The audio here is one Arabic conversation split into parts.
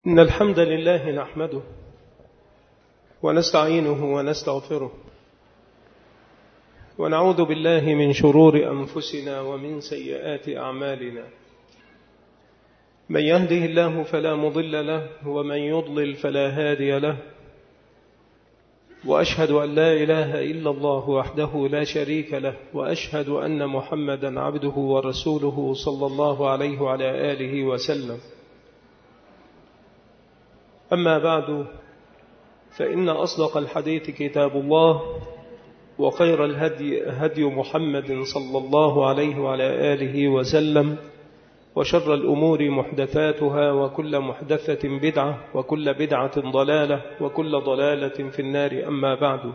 إن الحمد لله نحمده ونستعينه ونستغفره ونعوذ بالله من شرور أنفسنا ومن سيئات أعمالنا. من يهده الله فلا مضل له ومن يضلل فلا هادي له، وأشهد أن لا إله إلا الله وحده لا شريك له، وأشهد أن محمدا عبده ورسوله صلى الله عليه وعلى آله وسلم. أما بعد، فإن أصدق الحديث كتاب الله، وخير الهدي هدي محمد صلى الله عليه وعلى آله وسلم، وشر الأمور محدثاتها، وكل محدثة بدعة، وكل بدعة ضلالة، وكل ضلالة في النار. أما بعد،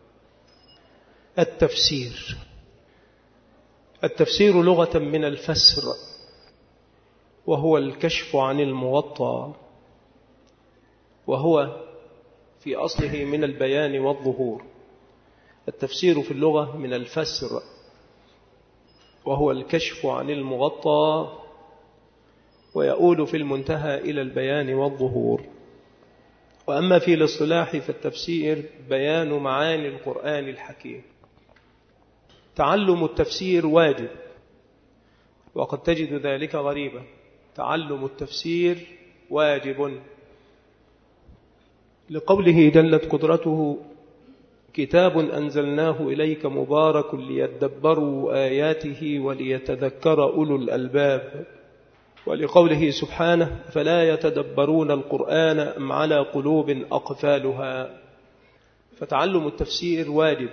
التفسير لغة من الفسر، وهو الكشف عن المغطى، وهو في أصله من البيان والظهور. التفسير في اللغة من الفسر، وهو الكشف عن المغطى، ويؤول في المنتهى إلى البيان والظهور. وأما في الاصطلاح فالتفسير بيان معاني القرآن الحكيم. تعلم التفسير واجب، وقد تجد ذلك غريبا. تعلم التفسير واجب لقوله جلت قدرته: كتاب أنزلناه إليك مبارك ليدبروا آياته وليتذكر أولو الألباب. ولقوله سبحانه: فلا يتدبرون القرآن أم على قلوب أقفالها. فتعلم التفسير واجب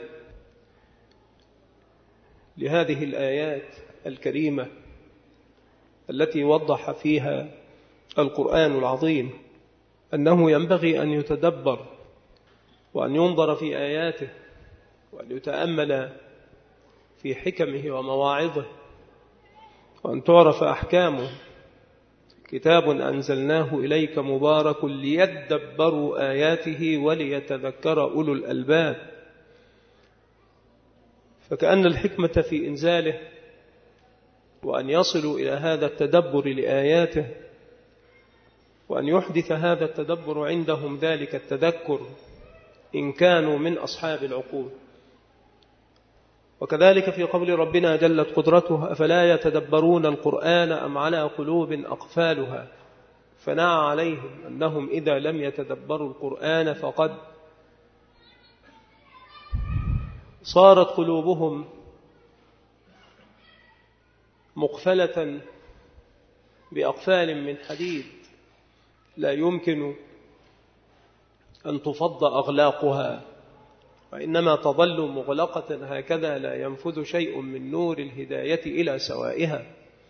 لهذه الآيات الكريمة التي وضح فيها القرآن العظيم أنه ينبغي أن يتدبر، وأن ينظر في آياته، وأن يتأمل في حكمه ومواعظه، وأن تعرف أحكامه. كتاب أنزلناه إليك مبارك ليدبروا آياته وليتذكر أولو الألباب. فكأن الحكمة في إنزاله وأن يصلوا إلى هذا التدبر لآياته، وأن يحدث هذا التدبر عندهم ذلك التذكر إن كانوا من أصحاب العقول. وكذلك في قول ربنا جلت قدرته: أفلا يتدبرون القرآن أم على قلوب أقفالها. فنعى عليهم أنهم إذا لم يتدبروا القرآن فقد صارت قلوبهم مقفلة بأقفال من حديد لا يمكن أن تفض أغلاقها، وإنما تظل مغلقة هكذا، لا ينفذ شيء من نور الهداية إلى سوائها.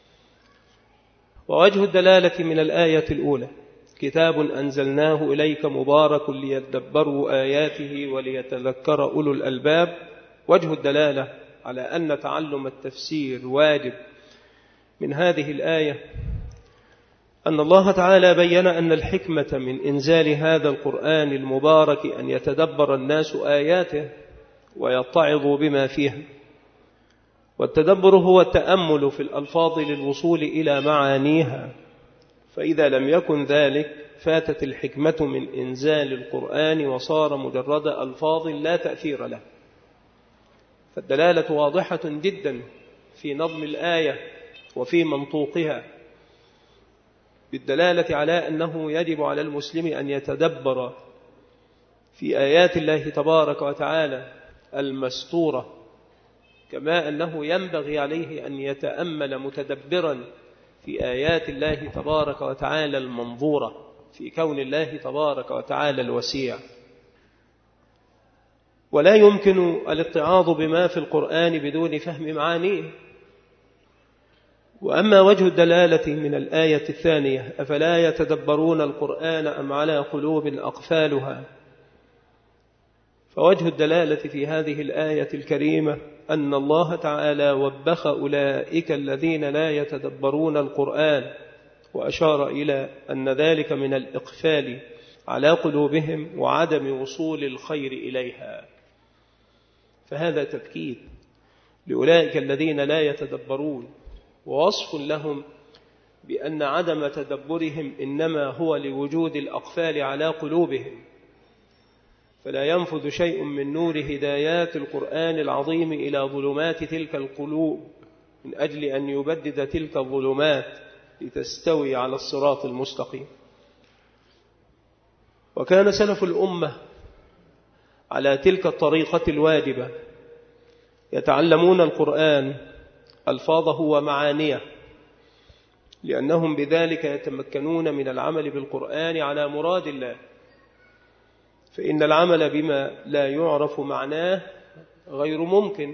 ووجه الدلالة من الآية الأولى: كتاب أنزلناه إليك مبارك ليدبروا آياته وليتذكر أولو الألباب. وجه الدلالة على أن تعلم التفسير واجب من هذه الآية أن الله تعالى بيّن أن الحكمة من إنزال هذا القرآن المبارك أن يتدبر الناس آياته ويتعظوا بما فيها. والتدبر هو التأمل في الألفاظ للوصول إلى معانيها، فإذا لم يكن ذلك فاتت الحكمة من إنزال القرآن وصار مجرد ألفاظ لا تأثير له. فالدلالة واضحة جدا في نظم الآية وفي منطوقها، بالدلالة على أنه يجب على المسلم أن يتدبر في آيات الله تبارك وتعالى المستورة، كما أنه ينبغي عليه أن يتأمل متدبرا في آيات الله تبارك وتعالى المنظورة، في كون الله تبارك وتعالى الوسيع. ولا يمكن الاتعاظ بما في القرآن بدون فهم معانيه. وأما وجه الدلالة من الآية الثانية: أفلا يتدبرون القرآن أم على قلوب أقفالها. فوجه الدلالة في هذه الآية الكريمة أن الله تعالى وبخ أولئك الذين لا يتدبرون القرآن، وأشار إلى أن ذلك من الإقفال على قلوبهم وعدم وصول الخير إليها. فهذا تذكير لأولئك الذين لا يتدبرون، ووصف لهم بأن عدم تدبرهم إنما هو لوجود الأقفال على قلوبهم، فلا ينفذ شيء من نور هدايات القرآن العظيم إلى ظلمات تلك القلوب من أجل أن يبدد تلك الظلمات لتستوي على الصراط المستقيم. وكان سلف الأمة على تلك الطريقة الواجبة، يتعلمون القرآن ألفاظه ومعانيه، لأنهم بذلك يتمكنون من العمل بالقرآن على مراد الله، فإن العمل بما لا يعرف معناه غير ممكن.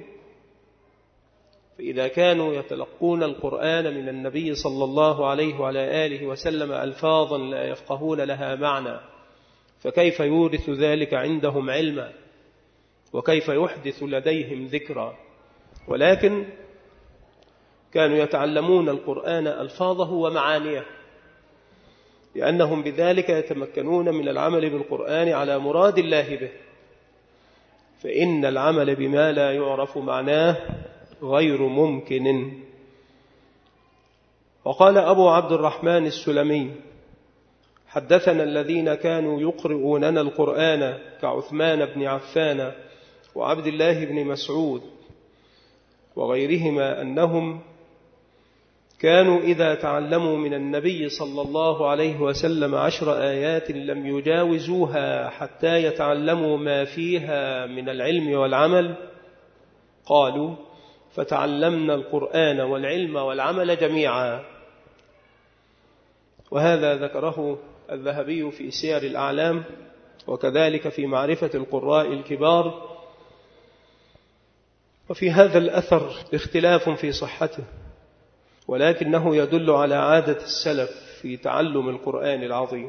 فإذا كانوا يتلقون القرآن من النبي صلى الله عليه وعلى آله وسلم ألفاظا لا يفقهون لها معنى، فكيف يورث ذلك عندهم علما، وكيف يحدث لديهم ذكرا؟ ولكن كانوا يتعلمون القرآن ألفاظه ومعانيه، لأنهم بذلك يتمكنون من العمل بالقرآن على مراد الله به، فإن العمل بما لا يعرف معناه غير ممكن. وقال أبو عبد الرحمن السلمي: حدثنا الذين كانوا يقرؤوننا القرآن كعثمان بن عفان وعبد الله بن مسعود وغيرهما أنهم كانوا إذا تعلموا من النبي صلى الله عليه وسلم 10 آيات لم يجاوزوها حتى يتعلموا ما فيها من العلم والعمل، قالوا: فتعلمنا القرآن والعلم والعمل جميعا. وهذا ذكره الذهبي في سير الأعلام، وكذلك في معرفة القراء الكبار. وفي هذا الأثر اختلاف في صحته، ولكنه يدل على عادة السلف في تعلم القرآن العظيم.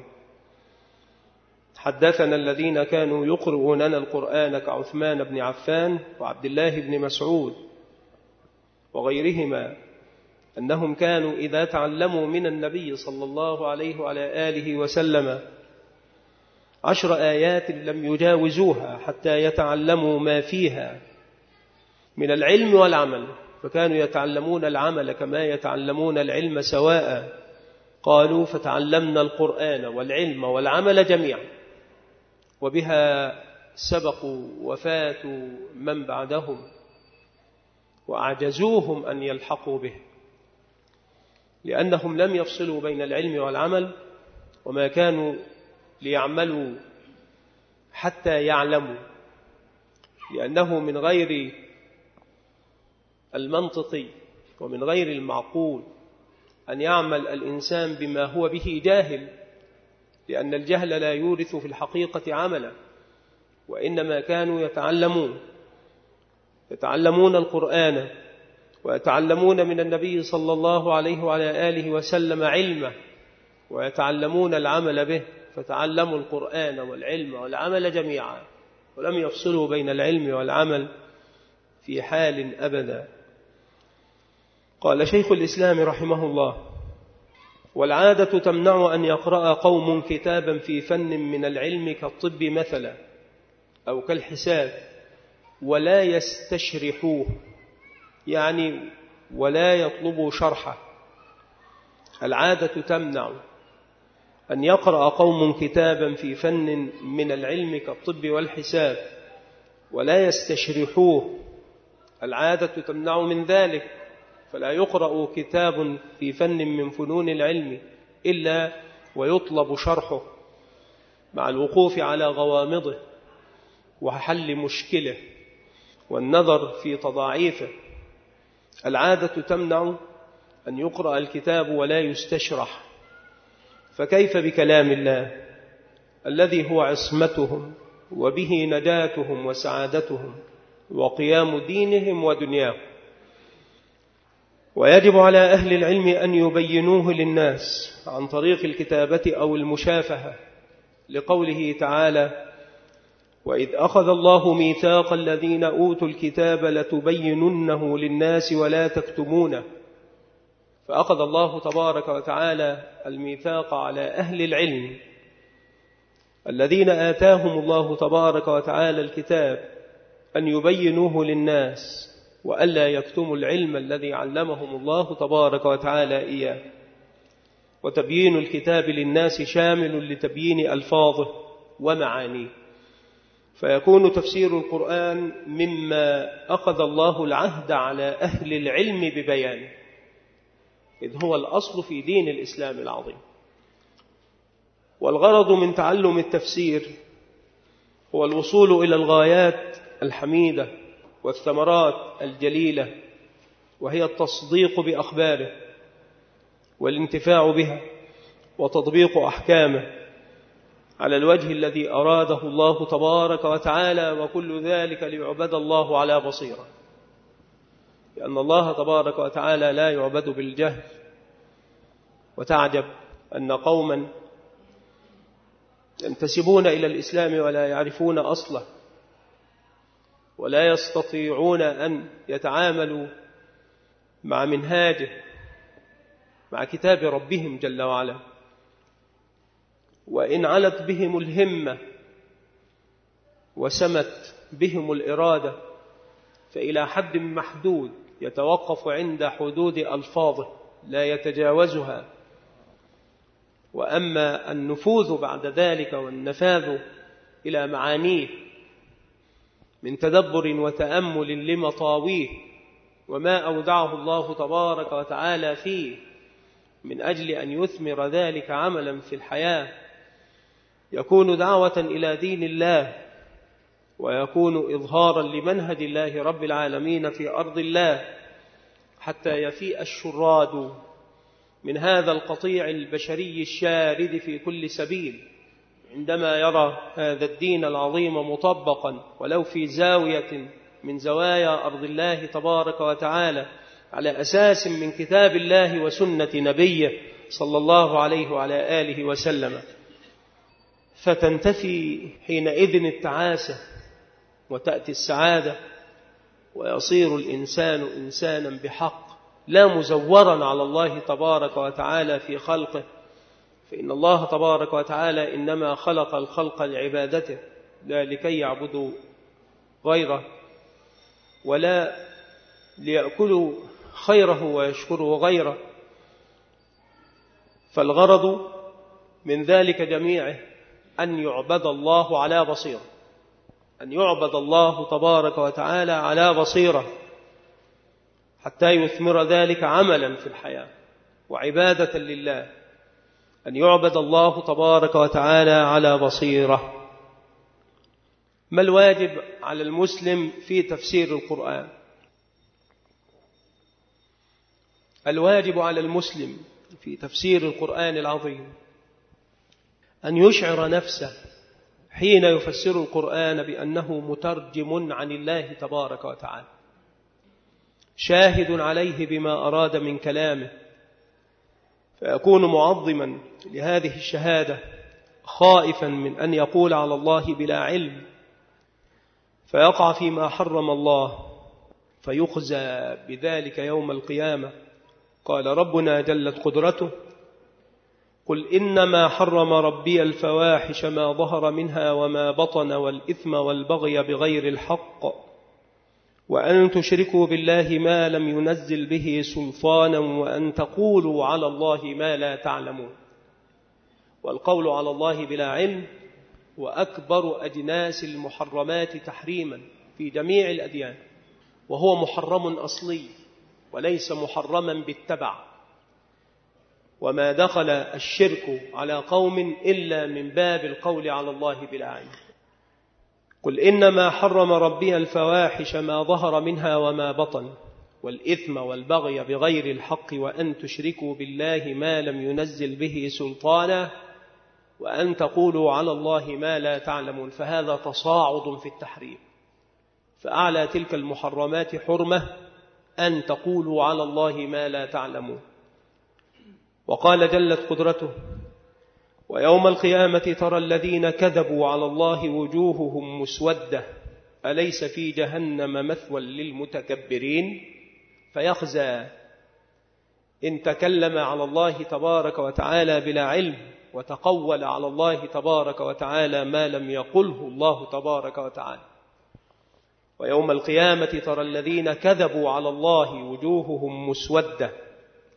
حدثنا الذين كانوا يقرؤوننا القرآن كعثمان بن عفان وعبد الله بن مسعود وغيرهما أنهم كانوا إذا تعلموا من النبي صلى الله عليه وعلى آله وسلم 10 آيات لم يجاوزوها حتى يتعلموا ما فيها من العلم والعمل، فكانوا يتعلمون العمل كما يتعلمون العلم سواء. قالوا: فتعلمنا القرآن والعلم والعمل جميعا. وبها سبقوا وفات من بعدهم وأعجزوهم أن يلحقوا به، لأنهم لم يفصلوا بين العلم والعمل، وما كانوا ليعملوا حتى يعلموا، لأنه من غير المنطقي ومن غير المعقول أن يعمل الإنسان بما هو به جاهل، لأن الجهل لا يورث في الحقيقة عملا، وإنما كانوا يتعلمون القرآن ويتعلمون من النبي صلى الله عليه وعلى آله وسلم علمه، ويتعلمون العمل به، فتعلموا القرآن والعلم والعمل جميعا، ولم يفصلوا بين العلم والعمل في حال أبدا. قال شيخ الإسلام رحمه الله: والعادة تمنع أن يقرأ قوم كتابا في فن من العلم كالطب مثلا أو كالحساب ولا يستشرحوه، يعني ولا يطلبوا شرحه. العادة تمنع أن يقرأ قوم كتابا في فن من العلم كالطب والحساب ولا يستشرحوه، العادة تمنع من ذلك، فلا يقرأ كتاب في فن من فنون العلم إلا ويطلب شرحه مع الوقوف على غوامضه وحل مشكله والنظر في تضاعيفه. العادة تمنع أن يقرأ الكتاب ولا يستشرح، فكيف بكلام الله الذي هو عصمتهم وبه نجاتهم وسعادتهم وقيام دينهم ودنياهم؟ ويجب على أهل العلم أن يبينوه للناس عن طريق الكتابة أو المشافهة، لقوله تعالى: وإذ أخذ الله ميثاق الذين أوتوا الكتاب لتبيننه للناس ولا تكتمونه. فأخذ الله تبارك وتعالى الميثاق على أهل العلم الذين آتاهم الله تبارك وتعالى الكتاب أن يبينوه للناس وألا يكتموا العلم الذي علمهم الله تبارك وتعالى إياه. وتبيين الكتاب للناس شامل لتبيين ألفاظه ومعانيه، فيكون تفسير القرآن مما أخذ الله العهد على أهل العلم ببيانه، إذ هو الأصل في دين الإسلام العظيم. والغرض من تعلم التفسير هو الوصول إلى الغايات الحميدة والثمرات الجليلة، وهي التصديق بأخباره والانتفاع بها وتطبيق أحكامه على الوجه الذي أراده الله تبارك وتعالى، وكل ذلك ليعبد الله على بصيرة، لأن الله تبارك وتعالى لا يعبد بالجهل. وتعجب أن قوما ينتسبون إلى الإسلام ولا يعرفون أصله، ولا يستطيعون أن يتعاملوا مع منهاجه، مع كتاب ربهم جل وعلا، وإن علت بهم الهمة وسمت بهم الإرادة فإلى حد محدود يتوقف عند حدود ألفاظه لا يتجاوزها، وأما النفوذ بعد ذلك والنفاذ إلى معانيه من تدبر وتأمل لمطاويه وما أودعه الله تبارك وتعالى فيه من أجل أن يثمر ذلك عملا في الحياة، يكون دعوة إلى دين الله، ويكون إظهارا لمنهج الله رب العالمين في أرض الله، حتى يفيء الشراد من هذا القطيع البشري الشارد في كل سبيل عندما يرى هذا الدين العظيم مطبقا ولو في زاوية من زوايا أرض الله تبارك وتعالى على أساس من كتاب الله وسنة نبيه صلى الله عليه وعلى آله وسلم، فتنتفي حينئذ التعاسة وتأتي السعادة، ويصير الإنسان إنسانا بحق لا مزورا على الله تبارك وتعالى في خلقه، فإن الله تبارك وتعالى إنما خلق الخلق لعبادته لا لكي يعبدوا غيره ولا ليأكلوا خيره ويشكروا غيره. فالغرض من ذلك جميعه أن يعبد الله على بصيرة، أن يعبد الله تبارك وتعالى على بصيرة حتى يثمر ذلك عملا في الحياة وعبادة لله، أن يعبد الله تبارك وتعالى على بصيرة. ما الواجب على المسلم في تفسير القرآن؟ الواجب على المسلم في تفسير القرآن العظيم أن يشعر نفسه حين يفسر القرآن بأنه مترجم عن الله تبارك وتعالى، شاهد عليه بما أراد من كلامه، فيكون معظما لهذه الشهادة، خائفا من أن يقول على الله بلا علم فيقع فيما حرم الله فيخزى بذلك يوم القيامة. قال ربنا جلت قدرته: قل إنما حرم ربي الفواحش ما ظهر منها وما بطن والإثم والبغي بغير الحق وأن تشركوا بالله ما لم ينزل به سلطانا وأن تقولوا على الله ما لا تعلمون. والقول على الله بلا علم وأكبر أجناس المحرمات تحريما في جميع الأديان، وهو محرم أصلي وليس محرما بالتبع، وما دخل الشرك على قوم إلا من باب القول على الله بلا علم. قل إنما حرم ربي الفواحش ما ظهر منها وما بطن والإثم والبغي بغير الحق وأن تشركوا بالله ما لم ينزل به سلطانا وأن تقولوا على الله ما لا تعلمون. فهذا تصاعد في التحريم، فأعلى تلك المحرمات حرمة أن تقولوا على الله ما لا تعلمون. وقال جلت قدرته: ويوم القيامة ترى الذين كذبوا على الله وجوههم مسودة أليس في جهنم مثوى للمتكبرين. فيخزى إن تكلم على الله تبارك وتعالى بلا علم وتقول على الله تبارك وتعالى ما لم يقله الله تبارك وتعالى. ويوم القيامة ترى الذين كذبوا على الله وجوههم مسودة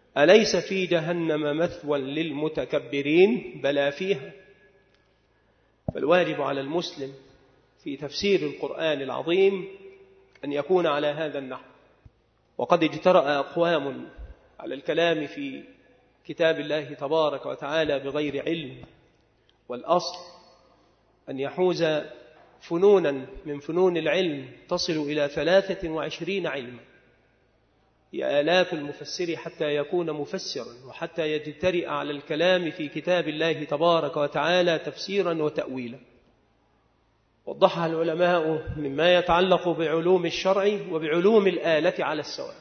أليس في جهنم مثوى للمتكبرين بلى فيها. فالواجب على المسلم في تفسير القرآن العظيم أن يكون على هذا النحو. وقد اجترأ أقوام على الكلام في كتاب الله تبارك وتعالى بغير علم، والأصل أن يحوز فنونا من فنون العلم تصل إلى 23 علما، هي آلات المفسر حتى يكون مفسرا وحتى يجترئ على الكلام في كتاب الله تبارك وتعالى تفسيرا وتأويلا. وضحها العلماء مما يتعلق بعلوم الشرع وبعلوم الآلة على السواء.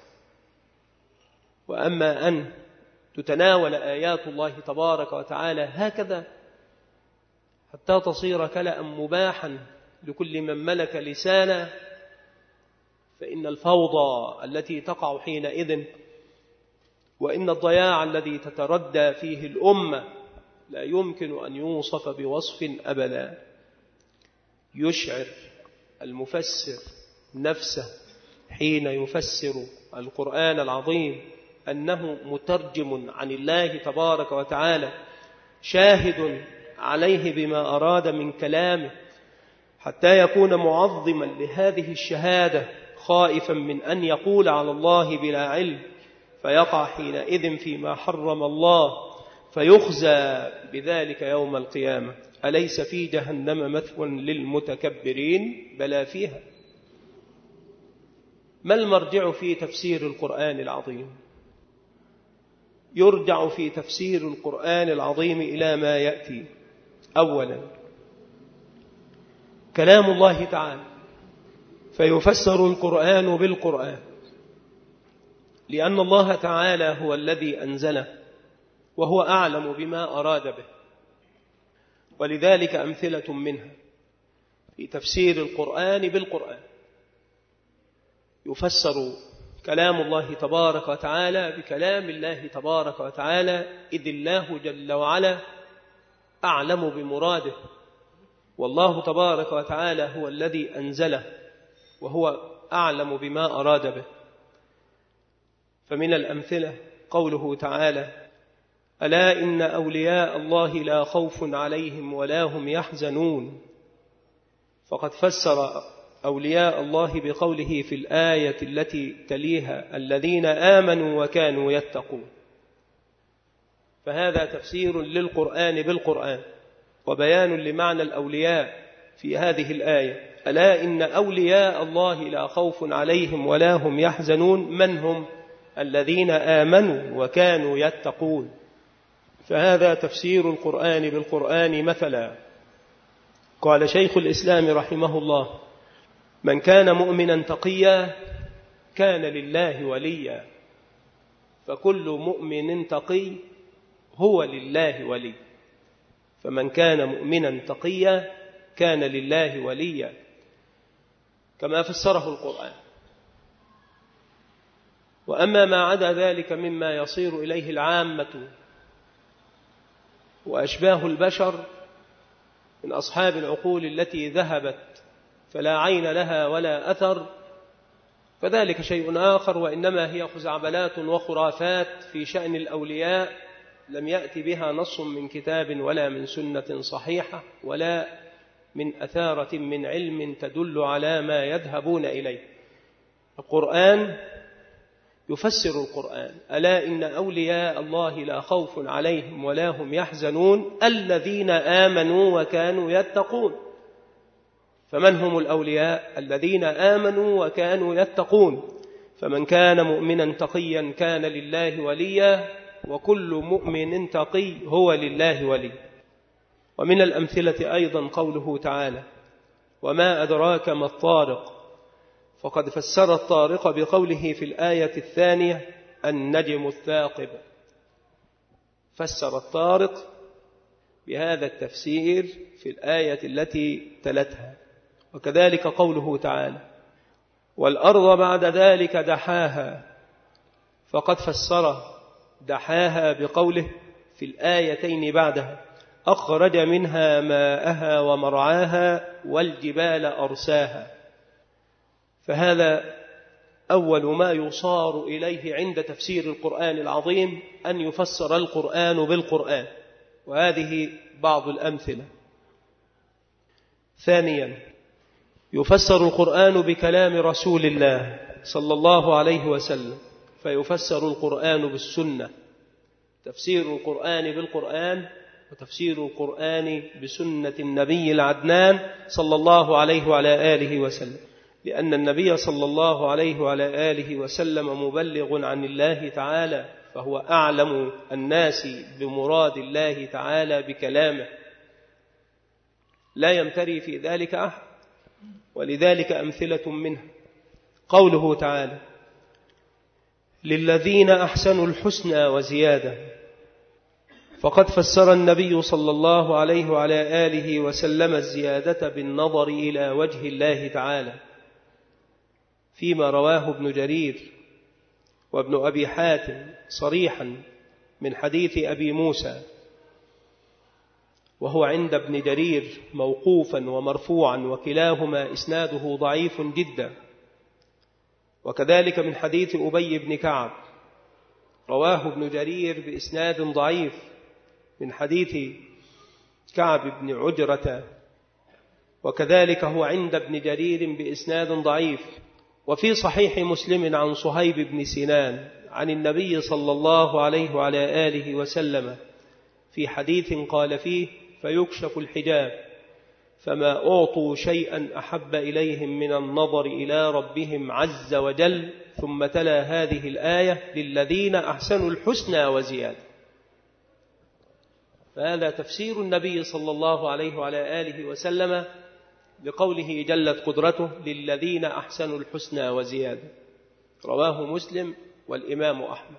وأما أن تتناول آيات الله تبارك وتعالى هكذا حتى تصير كلأ مباحا لكل من ملك لسانا، فإن الفوضى التي تقع حينئذ وإن الضياع الذي تتردى فيه الأمة لا يمكن أن يوصف بوصف أبدا. يشعر المفسر نفسه حين يفسر القرآن العظيم أنه مترجم عن الله تبارك وتعالى، شاهد عليه بما أراد من كلامه، حتى يكون معظما لهذه الشهادة، خائفا من أن يقول على الله بلا علم فيقع حينئذ فيما حرم الله فيخزى بذلك يوم القيامة. أليس في جهنم مثوى للمتكبرين بلى فيها. ما المرجع في تفسير القرآن العظيم؟ يرجع في تفسير القرآن العظيم إلى ما يأتي. أولا كلام الله تعالى، فيفسر القرآن بالقرآن، لأن الله تعالى هو الذي أنزله وهو أعلم بما أراد به. ولذلك أمثلة منها في تفسير القرآن بالقرآن. يفسر كلام الله تبارك وتعالى بكلام الله تبارك وتعالى، إذ الله جل وعلا أعلم بمراده، والله تبارك وتعالى هو الذي أنزله وهو أعلم بما أراد به. فمن الأمثلة قوله تعالى: ألا إن أولياء الله لا خوف عليهم ولا هم يحزنون. فقد فسر أولياء الله بقوله في الآية التي تليها: الذين آمنوا وكانوا يتقون. فهذا تفسير للقرآن بالقرآن وبيان لمعنى الأولياء في هذه الآية. ألا إن أولياء الله لا خوف عليهم ولا هم يحزنون. من هم؟ الذين آمنوا وكانوا يتقون. فهذا تفسير القرآن بالقرآن. مثلا قال شيخ الإسلام رحمه الله: من كان مؤمنا تقيا كان لله وليا. فكل مؤمن تقي هو لله ولي. فمن كان مؤمنا تقيا كان لله وليا، كما فسره القرآن. وأما ما عدا ذلك مما يصير إليه العامة وأشباه البشر من أصحاب العقول التي ذهبت فلا عين لها ولا أثر، فذلك شيء آخر، وإنما هي خزعبلات وخرافات في شأن الأولياء لم يأتي بها نص من كتاب ولا من سنة صحيحة ولا من أثارة من علم تدل على ما يذهبون إليه. القرآن يفسر القرآن. ألا إن أولياء الله لا خوف عليهم ولا هم يحزنون الذين آمنوا وكانوا يتقون. فمن هم الأولياء؟ الذين آمنوا وكانوا يتقون. فمن كان مؤمنا تقيا كان لله وليا، وكل مؤمن تقي هو لله ولي. ومن الأمثلة أيضا قوله تعالى: وما أدراك ما الطارق. فقد فسر الطارق بقوله في الآية الثانية: النجم الثاقب. فسر الطارق بهذا التفسير في الآية التي تلتها. وكذلك قوله تعالى: والأرض بعد ذلك دحاها. فقد فسر دحاها بقوله في الآيتين بعدها: أخرج منها ماءها ومرعاها والجبال أرساها. فهذا أول ما يصار إليه عند تفسير القرآن العظيم أن يفسر القرآن بالقرآن، وهذه بعض الأمثلة. ثانيا، يفسر القرآن بكلام رسول الله صلى الله عليه وسلم، فيفسر القرآن بالسنة، تفسير القرآن بالقرآن وتفسير القرآن بسنة النبي العدنان صلى الله عليه وعلى آله وسلم، لأن النبي صلى الله عليه وعلى آله وسلم مبلغ عن الله تعالى، فهو أعلم الناس بمراد الله تعالى بكلامه، لا يمتري في ذلك أحد. ولذلك أمثلة منها قوله تعالى: للذين أحسنوا الحسنى وزيادة. فقد فسر النبي صلى الله عليه وعلى آله وسلم الزيادة بالنظر إلى وجه الله تعالى، فيما رواه ابن جرير وابن أبي حاتم صريحا من حديث أبي موسى، وهو عند ابن جرير موقوفا ومرفوعا، وكلاهما إسناده ضعيف جدا. وكذلك من حديث أبي بن كعب رواه ابن جرير بإسناد ضعيف من حديث كعب بن عجرة، وكذلك هو عند ابن جرير بإسناد ضعيف. وفي صحيح مسلم عن صهيب بن سنان عن النبي صلى الله عليه وعلى آله وسلم في حديث قال فيه: فيكشف الحجاب فما أعطوا شيئا أحب إليهم من النظر إلى ربهم عز وجل، ثم تلا هذه الآية: للذين أحسنوا الحسنى وزيادة. فهذا تفسير النبي صلى الله عليه وعلى آله وسلم لقوله جلت قدرته: للذين أحسنوا الحسنى وزيادة، رواه مسلم والإمام أحمد.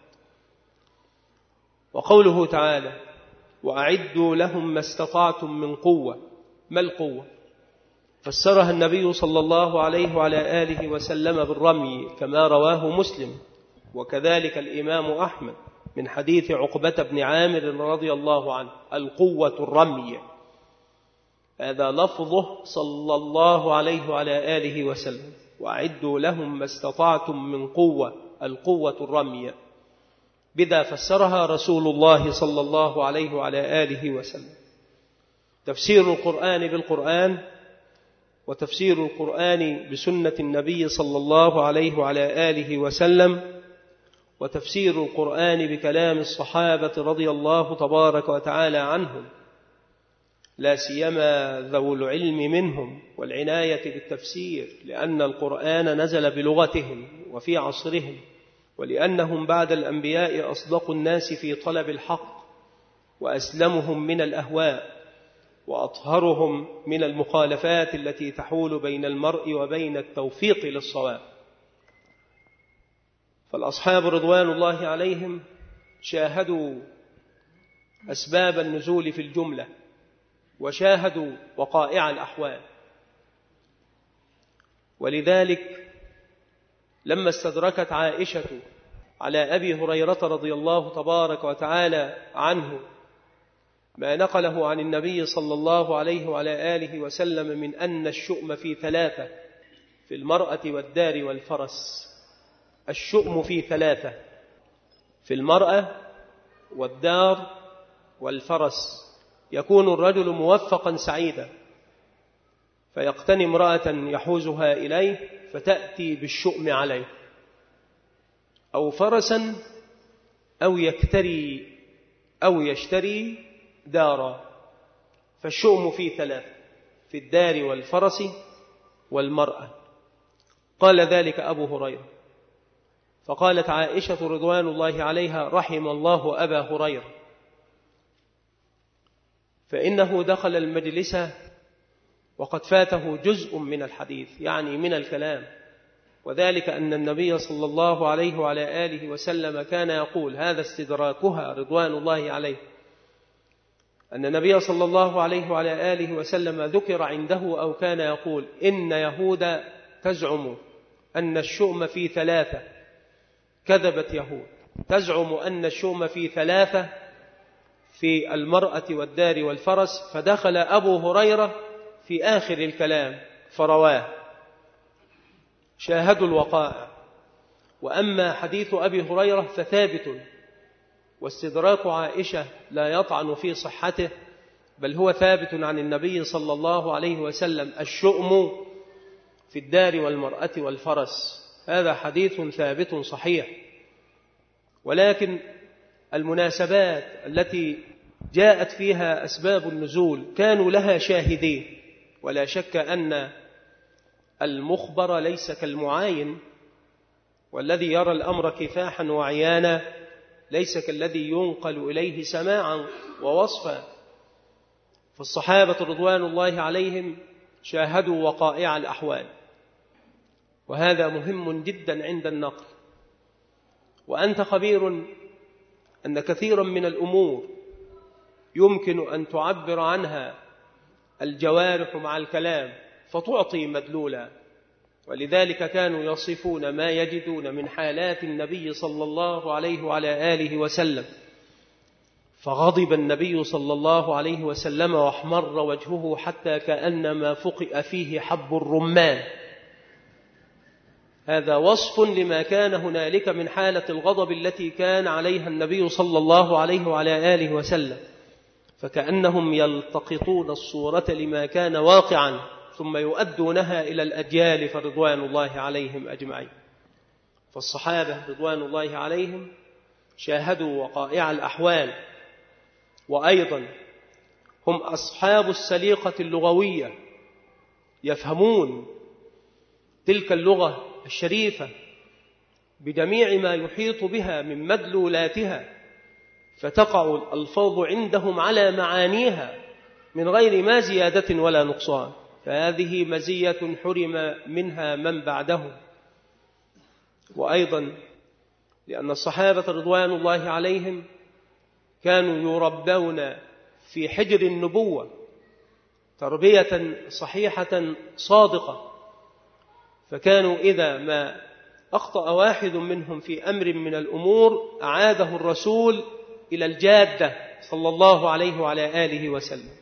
وقوله تعالى: وأعدوا لهم ما استطعتم من قوة. ما القوة؟ فسرها النبي صلى الله عليه وعلى آله وسلم بالرمي كما رواه مسلم، وكذلك الإمام أحمد من حديث عقبة بن عامر رضي الله عنه: القوة الرمي. هذا لفظه صلى الله عليه وعلى آله وسلم: وأعدوا لهم ما استطعتم من قوة، القوة الرمي. بذا فسرها رسول الله صلى الله عليه وعلى آله وسلم. تفسير القرآن بالقرآن وتفسير القرآن بسنة النبي صلى الله عليه وعلى آله وسلم وتفسير القرآن بكلام الصحابة رضي الله تبارك وتعالى عنهم، لا سيما ذو العلم منهم والعناية بالتفسير، لأن القرآن نزل بلغتهم وفي عصرهم، ولأنهم بعد الأنبياء أصدق الناس في طلب الحق، وأسلمهم من الأهواء، وأطهرهم من المخالفات التي تحول بين المرء وبين التوفيق للصواب. فالأصحاب رضوان الله عليهم شاهدوا أسباب النزول في الجملة، وشاهدوا وقائع الأحوال. ولذلك لما استدركت عائشة على أبي هريرة رضي الله تبارك وتعالى عنه ما نقله عن النبي صلى الله عليه وعلى آله وسلم من أن الشؤم في ثلاثة: في المرأة والدار والفرس. الشؤم في ثلاثة: في المرأة والدار والفرس. يكون الرجل موفقا سعيدا فيقتني امرأة يحوزها إليه فتأتي بالشؤم عليه، أو فرسا، أو يكتري أو يشتري دارا. فالشؤم في ثلاثة: في الدار والفرس والمرأة. قال ذلك أبو هريرة، فقالت عائشة رضوان الله عليها: رحم الله أبا هريرة، فإنه دخل المجلس وقد فاته جزء من الحديث، يعني من الكلام، وذلك أن النبي صلى الله عليه وعلى آله وسلم كان يقول، هذا استدراكها رضوان الله عليه، أن النبي صلى الله عليه وعلى آله وسلم ذكر عنده أو كان يقول: إن يهود تزعم أن الشؤم في ثلاثة. كذبت يهود، تزعم أن الشؤم في ثلاثة، في المرأة والدار والفرس. فدخل أبو هريرة في آخر الكلام فرواه. شاهدوا الوقائع وأما حديث أبي هريرة فثابت، واستدراك عائشة لا يطعن في صحته، بل هو ثابت عن النبي صلى الله عليه وسلم: الشؤم في الدار والمرأة والفرس. هذا حديث ثابت صحيح. ولكن المناسبات التي جاءت فيها أسباب النزول كانوا لها شاهدين، ولا شك أن المخبر ليس كالمعاين، والذي يرى الأمر كفاحا وعيانا ليس كالذي ينقل إليه سماعا ووصفا. فالصحابة رضوان الله عليهم شاهدوا وقائع الأحوال، وهذا مهم جدا عند النقل. وأنت خبير أن كثيرا من الأمور يمكن أن تعبر عنها الجوارح مع الكلام فتعطي مدلولا، ولذلك كانوا يصفون ما يجدون من حالات النبي صلى الله عليه وعلى آله وسلم، فغضب النبي صلى الله عليه وسلم واحمر وجهه حتى كأنما فقئ فيه حب الرمان. هذا وصف لما كان هنالك من حالة الغضب التي كان عليها النبي صلى الله عليه وعلى آله وسلم، فكأنهم يلتقطون الصورة لما كان واقعا ثم يؤدونها إلى الأجيال فرضوان الله عليهم أجمعين. فالصحابة رضوان الله عليهم شاهدوا وقائع الأحوال، وأيضا هم أصحاب السليقة اللغوية، يفهمون تلك اللغة الشريفة بجميع ما يحيط بها من مدلولاتها، فتقع الألفاظ عندهم على معانيها من غير ما زيادة ولا نقصان. فهذه مزية حرم منها من بعدهم. وأيضا لأن الصحابة رضوان الله عليهم كانوا يربون في حجر النبوة تربية صحيحة صادقة، فكانوا إذا ما أخطأ واحد منهم في أمر من الأمور أعاده الرسول إلى الجادة صلى الله عليه وعلى آله وسلم.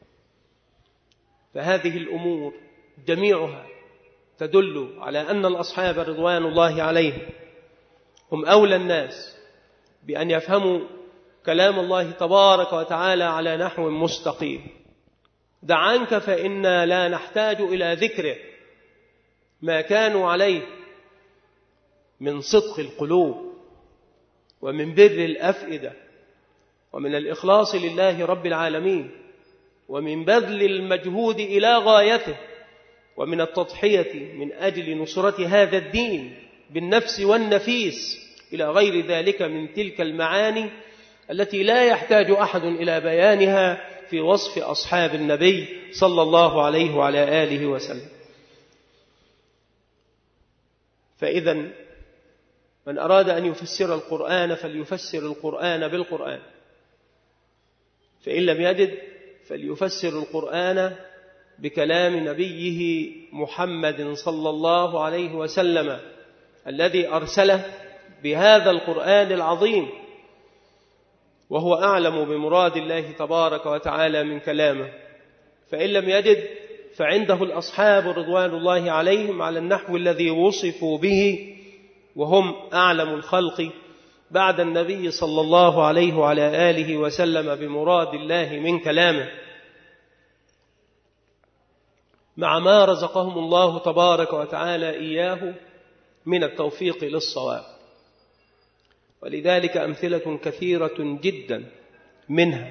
فهذه الأمور جميعها تدل على أن الأصحاب رضوان الله عليهم هم أولى الناس بأن يفهموا كلام الله تبارك وتعالى على نحو مستقيم. دع عنك فإنا لا نحتاج إلى ذكره ما كانوا عليه من صدق القلوب ومن بر الأفئدة ومن الإخلاص لله رب العالمين ومن بذل المجهود إلى غايته ومن التضحية من أجل نصرة هذا الدين بالنفس والنفيس إلى غير ذلك من تلك المعاني التي لا يحتاج أحد إلى بيانها في وصف أصحاب النبي صلى الله عليه وعلى آله وسلم. فإذا من أراد أن يفسر القرآن فليفسر القرآن بالقرآن، فإن لم يجد فليفسر القرآن بكلام نبيه محمد صلى الله عليه وسلم الذي أرسله بهذا القرآن العظيم، وهو أعلم بمراد الله تبارك وتعالى من كلامه. فإن لم يجد فعنده الأصحاب رضوان الله عليهم على النحو الذي وصفوا به، وهم أعلم الخلق بعد النبي صلى الله عليه وعلى آله وسلم بمراد الله من كلامه، مع ما رزقهم الله تبارك وتعالى إياه من التوفيق للصواب. ولذلك أمثلة كثيرة جدا، منها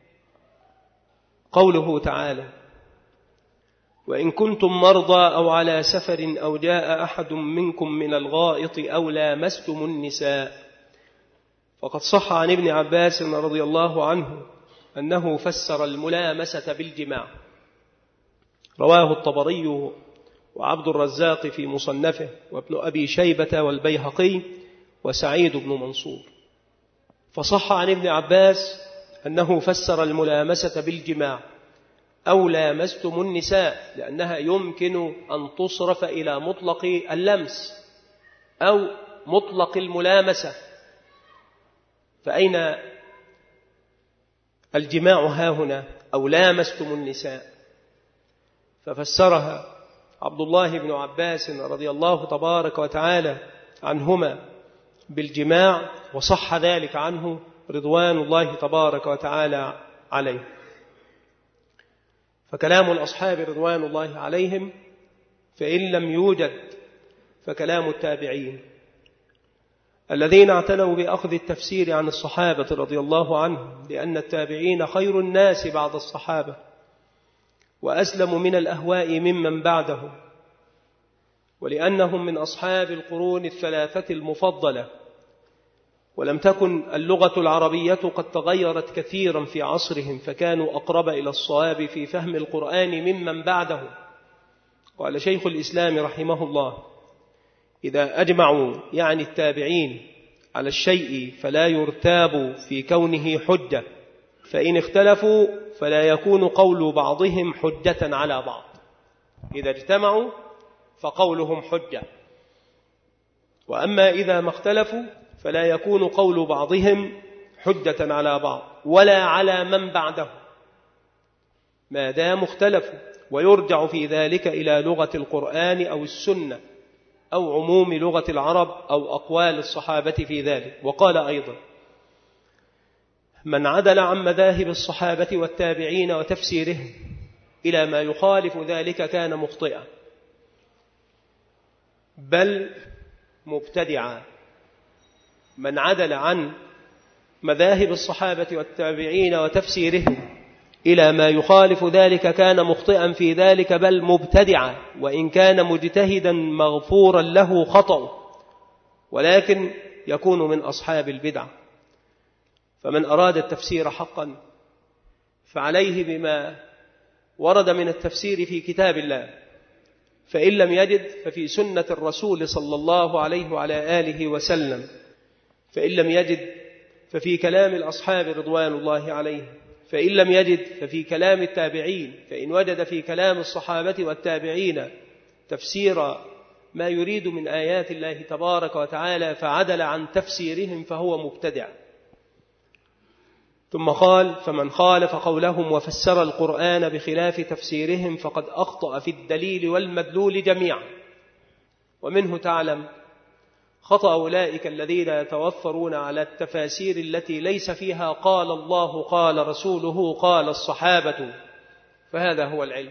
قوله تعالى: وإن كنتم مرضى أو على سفر أو جاء أحد منكم من الغائط أو لامستم النساء. فقد صح عن ابن عباس رضي الله عنه أنه فسر الملامسة بالجماع. رواه الطبري وعبد الرزاق في مصنفه وابن أبي شيبة والبيهقي وسعيد بن منصور. فصح عن ابن عباس أنه فسر الملامسة بالجماع أو لامستم النساء، لأنها يمكن أن تصرف إلى مطلق اللمس أو مطلق الملامسة، فأين الجماع هاهنا؟ أو لامستم النساء. ففسرها عبد الله بن عباس رضي الله تبارك وتعالى عنهما بالجماع، وصح ذلك عنه رضوان الله تبارك وتعالى عليه. فكلام الأصحاب رضوان الله عليهم فإن لم يوجد فكلام التابعين الذين اعتنوا بأخذ التفسير عن الصحابة رضي الله عنهم، لأن التابعين خير الناس بعد الصحابة وأسلم من الأهواء ممن بعدهم، ولأنهم من أصحاب القرون الثلاثة المفضلة، ولم تكن اللغة العربية قد تغيرت كثيرا في عصرهم، فكانوا أقرب إلى الصواب في فهم القرآن ممن بعدهم. قال شيخ الإسلام رحمه الله: إذا أجمعوا يعني التابعين على الشيء فلا يرتاب في كونه حجة، فإن اختلفوا فلا يكون قول بعضهم حجة على بعض. إذا اجتمعوا فقولهم حجة، وأما إذا ما اختلفوا فلا يكون قول بعضهم حجة على بعض ولا على من بعده ما دام اختلفوا، ويرجع في ذلك إلى لغة القرآن أو السنة أو عموم لغة العرب أو أقوال الصحابة في ذلك. وقال أيضا: من عدل عن مذاهب الصحابة والتابعين وتفسيرهم إلى ما يخالف ذلك كان مخطئا بل مبتدعا. من عدل عن مذاهب الصحابة والتابعين وتفسيرهم إلى ما يخالف ذلك كان مخطئا في ذلك بل مبتدعا، وإن كان مجتهدا مغفورا له خطأ، ولكن يكون من أصحاب البدع. فمن أراد التفسير حقا فعليه بما ورد من التفسير في كتاب الله، فإن لم يجد ففي سنة الرسول صلى الله عليه وعلى آله وسلم، فإن لم يجد ففي كلام الأصحاب رضوان الله عليهم، فإن لم يجد ففي كلام التابعين، فإن وجد في كلام الصحابة والتابعين تفسير ما يريد من آيات الله تبارك وتعالى فعدل عن تفسيرهم فهو مبتدع. ثم قال: فمن خالف قولهم وفسر القرآن بخلاف تفسيرهم فقد أخطأ في الدليل والمدلول جميعا. ومنه تعلم خطأ أولئك الذين يتوفرون على التفاسير التي ليس فيها قال الله قال رسوله قال الصحابة، فهذا هو العلم.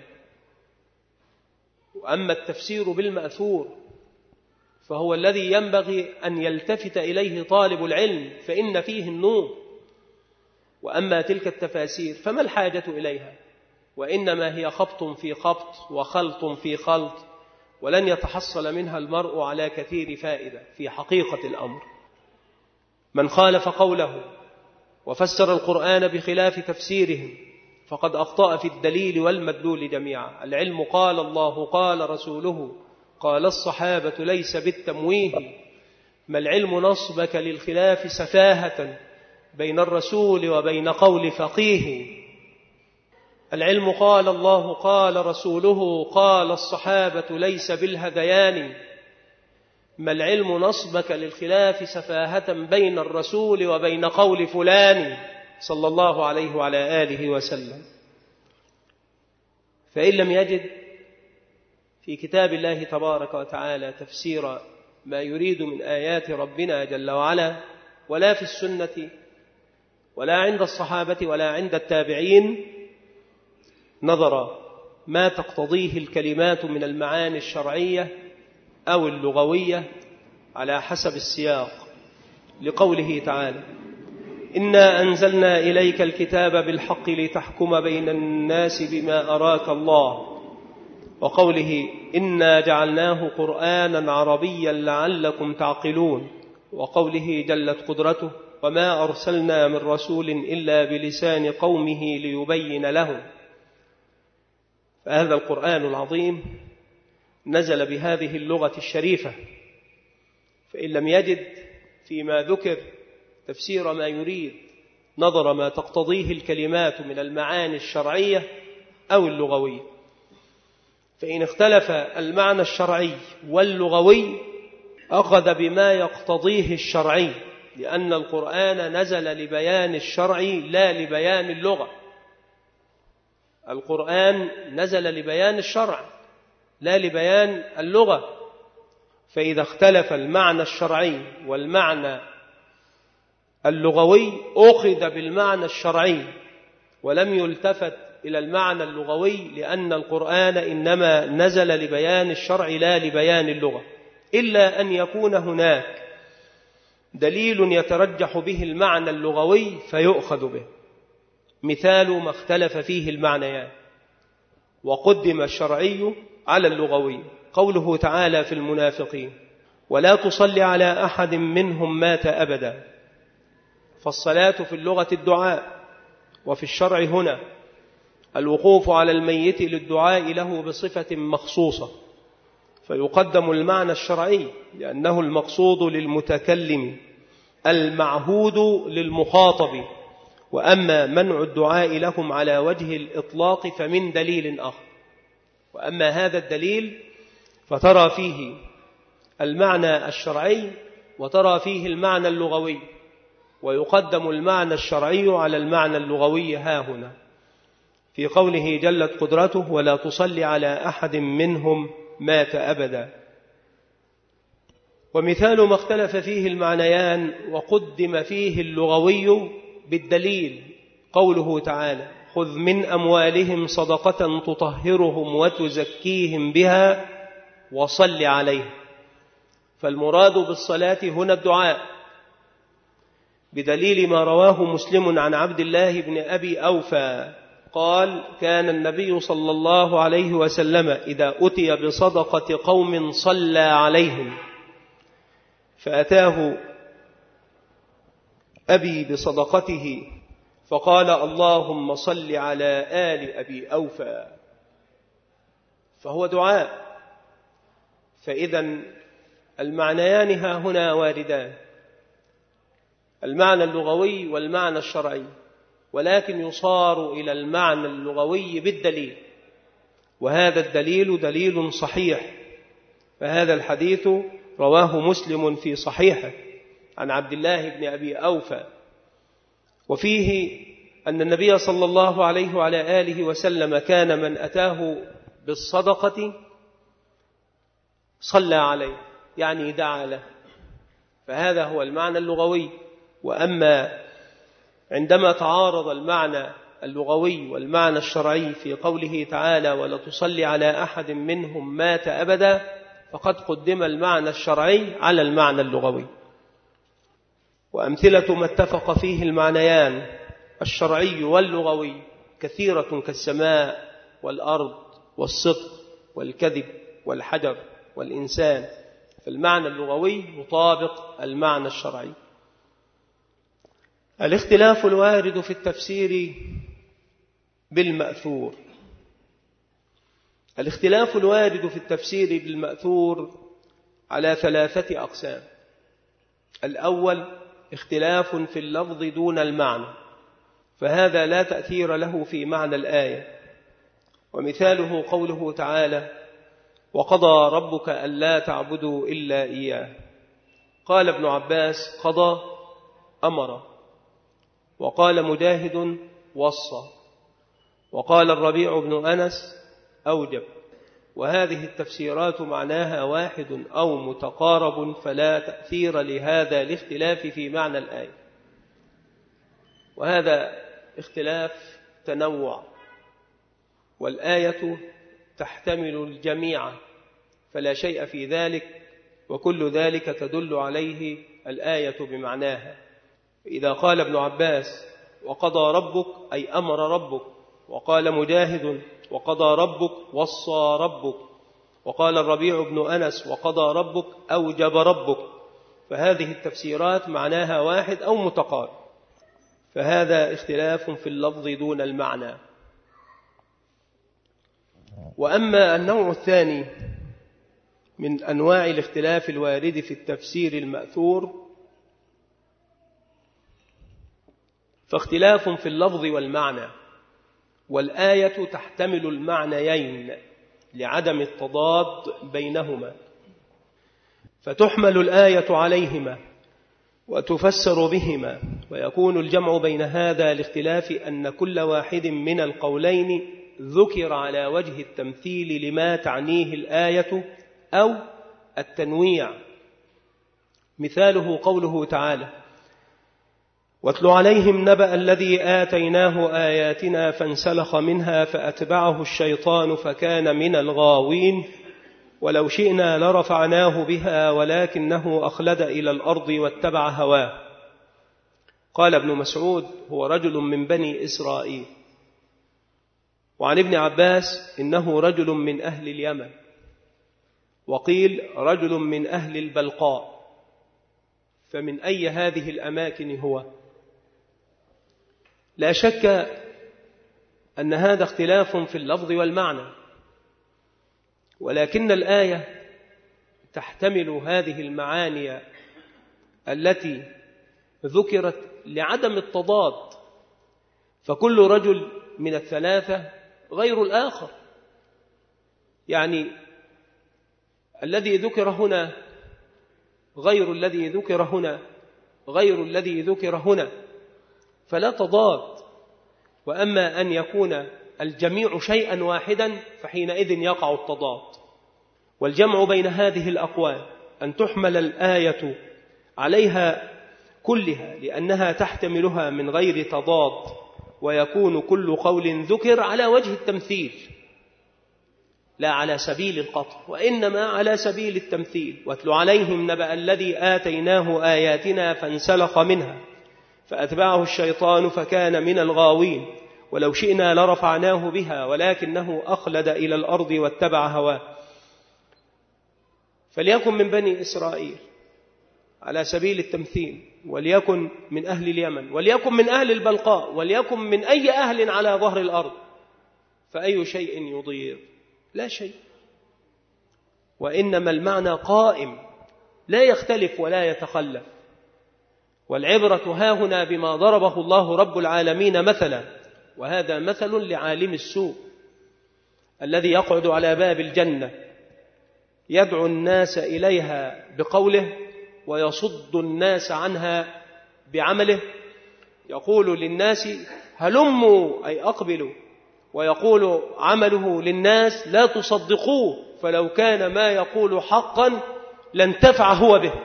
وأما التفسير بالمأثور فهو الذي ينبغي أن يلتفت إليه طالب العلم، فإن فيه النور. وأما تلك التفاسير فما الحاجة إليها؟ وإنما هي خبط في خبط وخلط في خلط، ولن يتحصل منها المرء على كثير فائدة في حقيقة الأمر. من خالف قوله وفسر القرآن بخلاف تفسيرهم فقد أخطأ في الدليل والمدلول جميعا. العلم قال الله قال رسوله قال الصحابة ليس بالتمويه، ما العلم نصبك للخلاف سفاهة بين الرسول وبين قول فقيه. العلم قال الله قال رسوله قال الصحابة ليس بالهذيان، ما العلم نصبك للخلاف سفاهة بين الرسول وبين قول فلان صلى الله عليه وعلى آله وسلم. فإن لم يجد في كتاب الله تبارك وتعالى تفسير ما يريد من آيات ربنا جل وعلا، ولا في السنة ولا عند الصحابة ولا عند التابعين، نظر ما تقتضيه الكلمات من المعاني الشرعية أو اللغوية على حسب السياق، لقوله تعالى: إنا أنزلنا إليك الكتاب بالحق لتحكم بين الناس بما أراك الله، وقوله: إنا جعلناه قرآنا عربيا لعلكم تعقلون، وقوله جلت قدرته: وما أرسلنا من رسول إلا بلسان قومه ليبين لهم. فهذا القرآن العظيم نزل بهذه اللغة الشريفة، فإن لم يجد فيما ذكر تفسير ما يريد نظر ما تقتضيه الكلمات من المعاني الشرعية أو اللغوية. فإن اختلف المعنى الشرعي واللغوي أخذ بما يقتضيه الشرعي، لأن القرآن نزل لبيان الشرع لا لبيان اللغة. القرآن نزل لبيان الشرع لا لبيان اللغة. فإذا اختلف المعنى الشرعي والمعنى اللغوي أخذ بالمعنى الشرعي ولم يلتفت إلى المعنى اللغوي، لأن القرآن إنما نزل لبيان الشرع لا لبيان اللغة، إلا أن يكون هناك دليل يترجح به المعنى اللغوي فيؤخذ به. مثال ما اختلف فيه المعنيان وقدم الشرعي على اللغوي قوله تعالى في المنافقين: ولا تصل على أحد منهم مات أبدا. فالصلاة في اللغة الدعاء، وفي الشرع هنا الوقوف على الميت للدعاء له بصفة مخصوصة، فيقدم المعنى الشرعي لأنه المقصود للمتكلم المعهود للمخاطب، وأما منع الدعاء لهم على وجه الإطلاق فمن دليل آخر. وأما هذا الدليل فترى فيه المعنى الشرعي وترى فيه المعنى اللغوي، ويقدم المعنى الشرعي على المعنى اللغوي هاهنا في قوله جلت قدرته: ولا تصلي على أحد منهم مات أبدا. ومثال ما اختلف فيه المعنيان وقدم فيه اللغوي بالدليل قوله تعالى: خذ من أموالهم صدقة تطهرهم وتزكيهم بها وصل عليهم. فالمراد بالصلاة هنا الدعاء، بدليل ما رواه مسلم عن عبد الله بن أبي أوفى قال: كان النبي صلى الله عليه وسلم إذا أتي بصدقة قوم صلى عليهم، فأتاه أبي بصدقته فقال: اللهم صل على آل أبي أوفى. فهو دعاء. فإذا المعنيان ها هنا واردان، المعنى اللغوي والمعنى الشرعي، ولكن يصار إلى المعنى اللغوي بالدليل، وهذا الدليل دليل صحيح. فهذا الحديث رواه مسلم في صحيحه عن عبد الله بن أبي أوفى، وفيه أن النبي صلى الله عليه وعلى آله وسلم كان من أتاه بالصدقة صلى عليه، يعني دعا له. فهذا هو المعنى اللغوي. وأما عندما تعارض المعنى اللغوي والمعنى الشرعي في قوله تعالى: ولا تصلي على أحد منهم مات أبدا، فقد قدم المعنى الشرعي على المعنى اللغوي. وأمثلة ما اتفق فيه المعنيان الشرعي واللغوي كثيرة كالسماء والأرض والصدق والكذب والحجر والإنسان، فالمعنى اللغوي يطابق المعنى الشرعي. الاختلاف الوارد في التفسير بالمأثور. الاختلاف الوارد في التفسير بالمأثور على 3 أقسام. الأول اختلاف في اللفظ دون المعنى، فهذا لا تأثير له في معنى الآية، ومثاله قوله تعالى: وقضى ربك ألا تعبدوا إلا إياه. قال ابن عباس: قضى أمر، وقال مجاهد: وصى، وقال الربيع بن أنس: أوجب. وهذه التفسيرات معناها واحد أو متقارب، فلا تأثير لهذا الاختلاف في معنى الآية. وهذا اختلاف تنوع، والآية تحتمل الجميع، فلا شيء في ذلك، وكل ذلك تدل عليه الآية بمعناها. إذا قال ابن عباس: وقضى ربك أي أمر ربك، وقال مجاهد: وقضى ربك وصى ربك، وقال الربيع بن أنس: وقضى ربك أوجب ربك، فهذه التفسيرات معناها واحد أو متقارب، فهذا اختلاف في اللفظ دون المعنى. وأما النوع الثاني من أنواع الاختلاف الوارد في التفسير المأثور فاختلاف في اللفظ والمعنى، والآية تحتمل المعنيين لعدم التضاد بينهما، فتحمل الآية عليهما وتفسر بهما، ويكون الجمع بين هذا الاختلاف أن كل واحد من القولين ذكر على وجه التمثيل لما تعنيه الآية، أو التنويع. مثاله قوله تعالى: واتل عليهم نبأ الذي آتيناه آياتنا فانسلخ منها فأتبعه الشيطان فكان من الغاوين ولو شئنا لرفعناه بها ولكنه أخلد إلى الأرض واتبع هواه. قال ابن مسعود: هو رجل من بني إسرائيل. وعن ابن عباس: إنه رجل من أهل اليمن. وقيل: رجل من أهل البلقاء. فمن أي هذه الأماكن هو؟ لا شك أن هذا اختلاف في اللفظ والمعنى، ولكن الآية تحتمل هذه المعاني التي ذكرت لعدم التضاد، فكل رجل من الثلاثة غير الآخر. يعني الذي ذكر هنا غير الذي ذكر هنا غير الذي ذكر هنا، فلا تضاد. وأما أن يكون الجميع شيئا واحدا فحينئذ يقع التضاد. والجمع بين هذه الأقوال أن تحمل الآية عليها كلها لأنها تحتملها من غير تضاد، ويكون كل قول ذكر على وجه التمثيل لا على سبيل القطع، وإنما على سبيل التمثيل. واتل عليهم نبأ الذي آتيناه آياتنا فانسلخ منها فأتبعه الشيطان فكان من الغاوين ولو شئنا لرفعناه بها ولكنه أخلد إلى الأرض واتبع هواه. فليكن من بني إسرائيل على سبيل التمثيل، وليكن من أهل اليمن، وليكن من أهل البلقاء، وليكن من أي أهل على ظهر الأرض، فأي شيء يضير؟ لا شيء. وإنما المعنى قائم لا يختلف ولا يتخلف. والعبرة هاهنا بما ضربه الله رب العالمين مثلا، وهذا مثل لعالم السوء الذي يقعد على باب الجنة يدعو الناس إليها بقوله ويصد الناس عنها بعمله. يقول للناس هلموا أي أقبلوا، ويقول عمله للناس لا تصدقوه، فلو كان ما يقول حقا لانتفع هو به.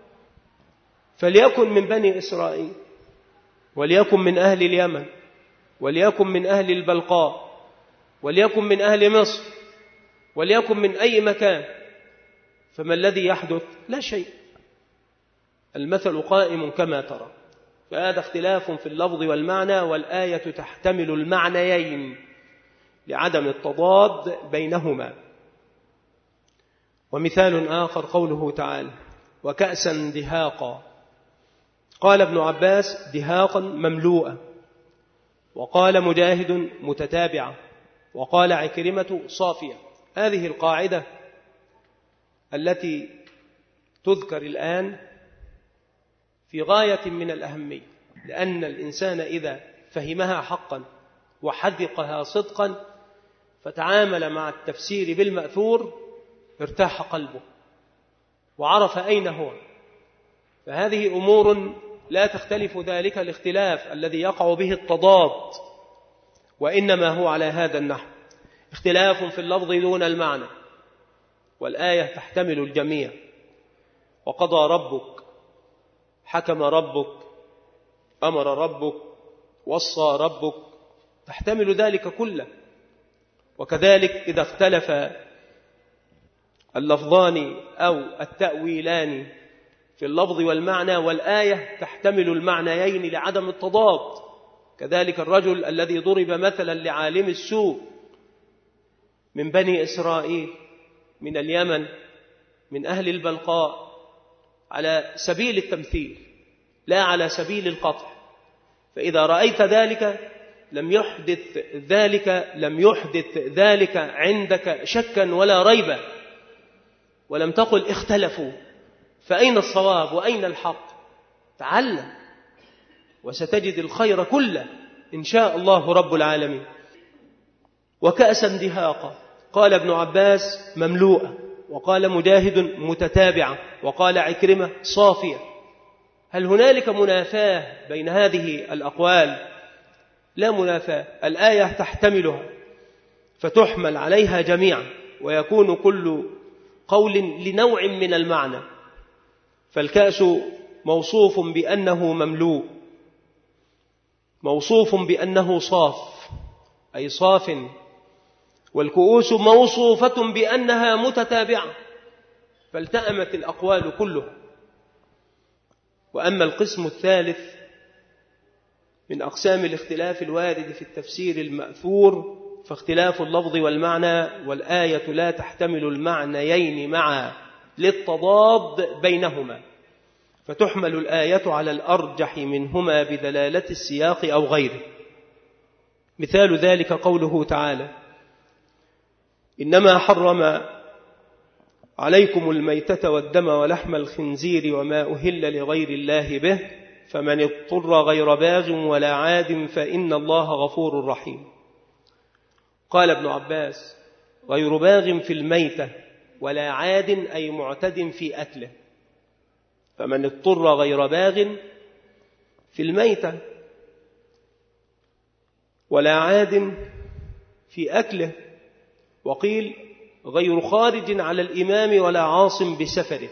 فليكن من بني إسرائيل، وليكن من أهل اليمن، وليكن من أهل البلقاء، وليكن من أهل مصر، وليكن من أي مكان، فما الذي يحدث؟ لا شيء. المثل قائم كما ترى. فهذا اختلاف في اللفظ والمعنى، والآية تحتمل المعنيين لعدم التضاد بينهما. ومثال آخر قوله تعالى وكأسا دهاقا. قال ابن عباس دهاقا مملوءة، وقال مجاهد متتابعة، وقال عكرمة صافية. هذه القاعدة التي تذكر الآن في غاية من الأهمية، لأن الإنسان إذا فهمها حقا وحذقها صدقا فتعامل مع التفسير بالمأثور ارتاح قلبه وعرف أين هو. فهذه أمور لا تختلف ذلك الاختلاف الذي يقع به التضاد، وإنما هو على هذا النحو اختلاف في اللفظ دون المعنى، والآية تحتمل الجميع. وقضى ربك، حكم ربك، أمر ربك، وصى ربك، تحتمل ذلك كله. وكذلك إذا اختلف اللفظان أو التأويلان في اللفظ والمعنى والآية تحتمل المعنيين لعدم التضاد. كذلك الرجل الذي ضرب مثلا لعالم السوء من بني إسرائيل، من اليمن، من أهل البلقاء، على سبيل التمثيل لا على سبيل القطع. فإذا رأيت ذلك لم يحدث ذلك عندك شكا ولا ريبا، ولم تقل اختلفوا، فأين الصواب وأين الحق؟ تعلم وستجد الخير كله إن شاء الله رب العالمين. وكأسا دهاقا. قال ابن عباس مملوءة، وقال مجاهد متتابعة، وقال عكرمة صافية. هل هنالك منافاة بين هذه الأقوال؟ لا منافاة. الآية تحتملها فتحمل عليها جميعا، ويكون كل قول لنوع من المعنى، فالكأس موصوف بأنه مملوء، موصوف بأنه صاف أي صاف، والكؤوس موصوفة بأنها متتابعة، فالتأمت الأقوال كلها. وأما القسم الثالث من أقسام الاختلاف الوارد في التفسير المأثور فاختلاف اللفظ والمعنى، والآية لا تحتمل المعنيين معا للتضاد بينهما، فتحمل الآية على الأرجح منهما بدلالة السياق أو غيره. مثال ذلك قوله تعالى: إنما حرم عليكم الميتة والدم ولحم الخنزير وما أهل لغير الله به فمن اضطر غير باغ ولا عاد فإن الله غفور رحيم. قال ابن عباس: غير باغ في الميتة ولا عاد أي معتد في أكله، فمن اضطر غير باغ في الميتة ولا عاد في أكله، وقيل غير خارج على الإمام ولا عاصم بسفره.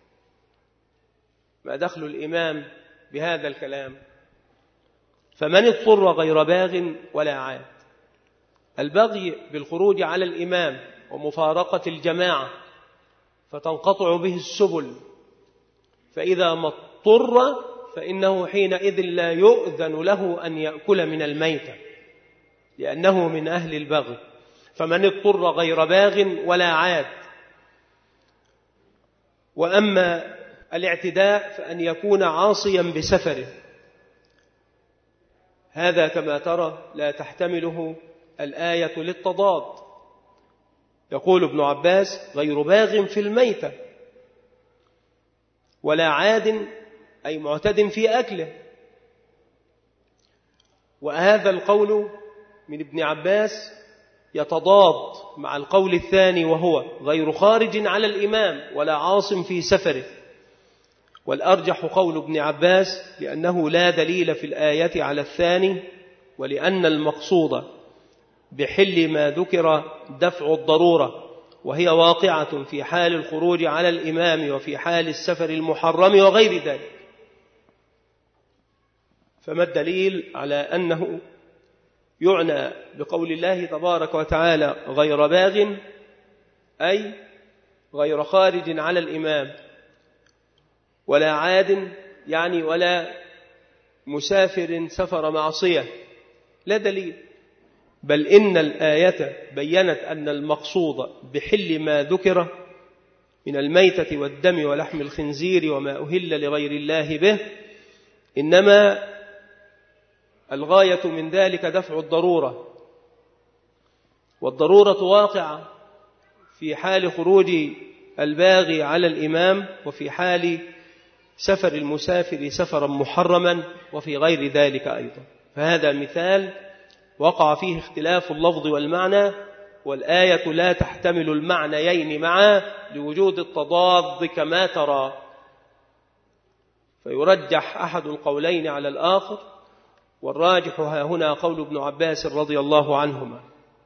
ما دخل الإمام بهذا الكلام؟ فمن اضطر غير باغ ولا عاد، البغي بالخروج على الإمام ومفارقة الجماعة فتنقطع به السبل، فإذا ما اضطر فإنه حينئذ لا يؤذن له أن يأكل من الميتة لأنه من أهل البغي. فمن اضطر غير باغ ولا عاد. وأما الاعتداء فأن يكون عاصيا بسفره، هذا كما ترى لا تحتمله الآية للتضاد. يقول ابن عباس: غير باغ في الميتة ولا عاد أي معتد في أكله. وهذا القول من ابن عباس يتضاد مع القول الثاني وهو غير خارج على الإمام ولا عاصم في سفره. والأرجح قول ابن عباس لأنه لا دليل في الآية على الثاني، ولأن المقصود بحل ما ذكر دفع الضرورة، وهي واقعة في حال الخروج على الإمام وفي حال السفر المحرم وغير ذلك. فما الدليل على أنه يعنى بقول الله تبارك وتعالى غير باغ أي غير خارج على الإمام، ولا عاد يعني ولا مسافر سفر معصية؟ لا دليل، بل إن الآية بيّنت أن المقصود بحل ما ذكر من الميتة والدم ولحم الخنزير وما أهل لغير الله به إنما الغاية من ذلك دفع الضرورة، والضرورة واقعة في حال خروج الباغي على الإمام وفي حال سفر المسافر سفرا محرما وفي غير ذلك أيضا. فهذا مثال وقع فيه اختلاف اللفظ والمعنى، والآية لا تحتمل المعنيين معا لوجود التضاد كما ترى، فيرجح أحد القولين على الآخر، والراجح ها هنا قول ابن عباس رضي الله عنهما.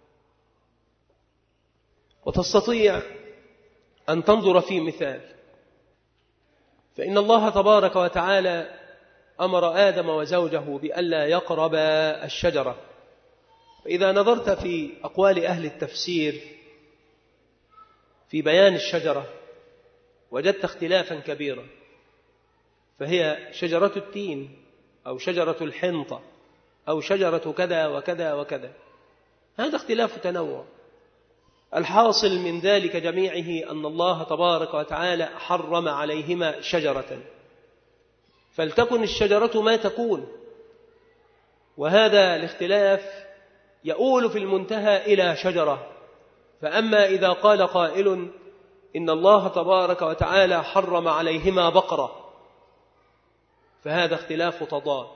وتستطيع أن تنظر في مثال، فإن الله تبارك وتعالى أمر آدم وزوجه بألا يقربا الشجرة. فإذا نظرت في أقوال أهل التفسير في بيان الشجرة وجدت اختلافا كبيرا، فهي شجرة التين أو شجرة الحنطة أو شجرة كذا وكذا وكذا، هذا اختلاف تنوع. الحاصل من ذلك جميعه أن الله تبارك وتعالى حرم عليهما شجرة، فلتكن الشجرة ما تكون. وهذا الاختلاف يؤول في المنتهى إلى شجرة. فأما إذا قال قائل إن الله تبارك وتعالى حرم عليهما بقرة، فهذا اختلاف تضاد.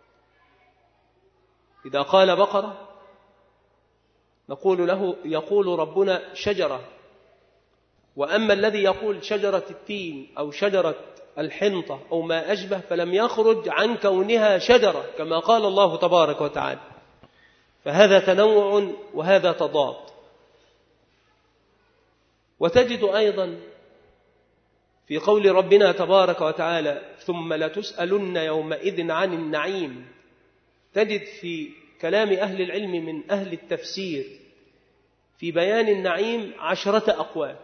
إذا قال بقرة نقول له يقول ربنا شجرة، وأما الذي يقول شجرة التين أو شجرة الحنطة أو ما أشبه فلم يخرج عن كونها شجرة كما قال الله تبارك وتعالى، فهذا تنوع وهذا تضاد. وتجد أيضا في قول ربنا تبارك وتعالى ثم لتسألن يومئذ عن النعيم، تجد في كلام أهل العلم من أهل التفسير في بيان النعيم 10 أقوال،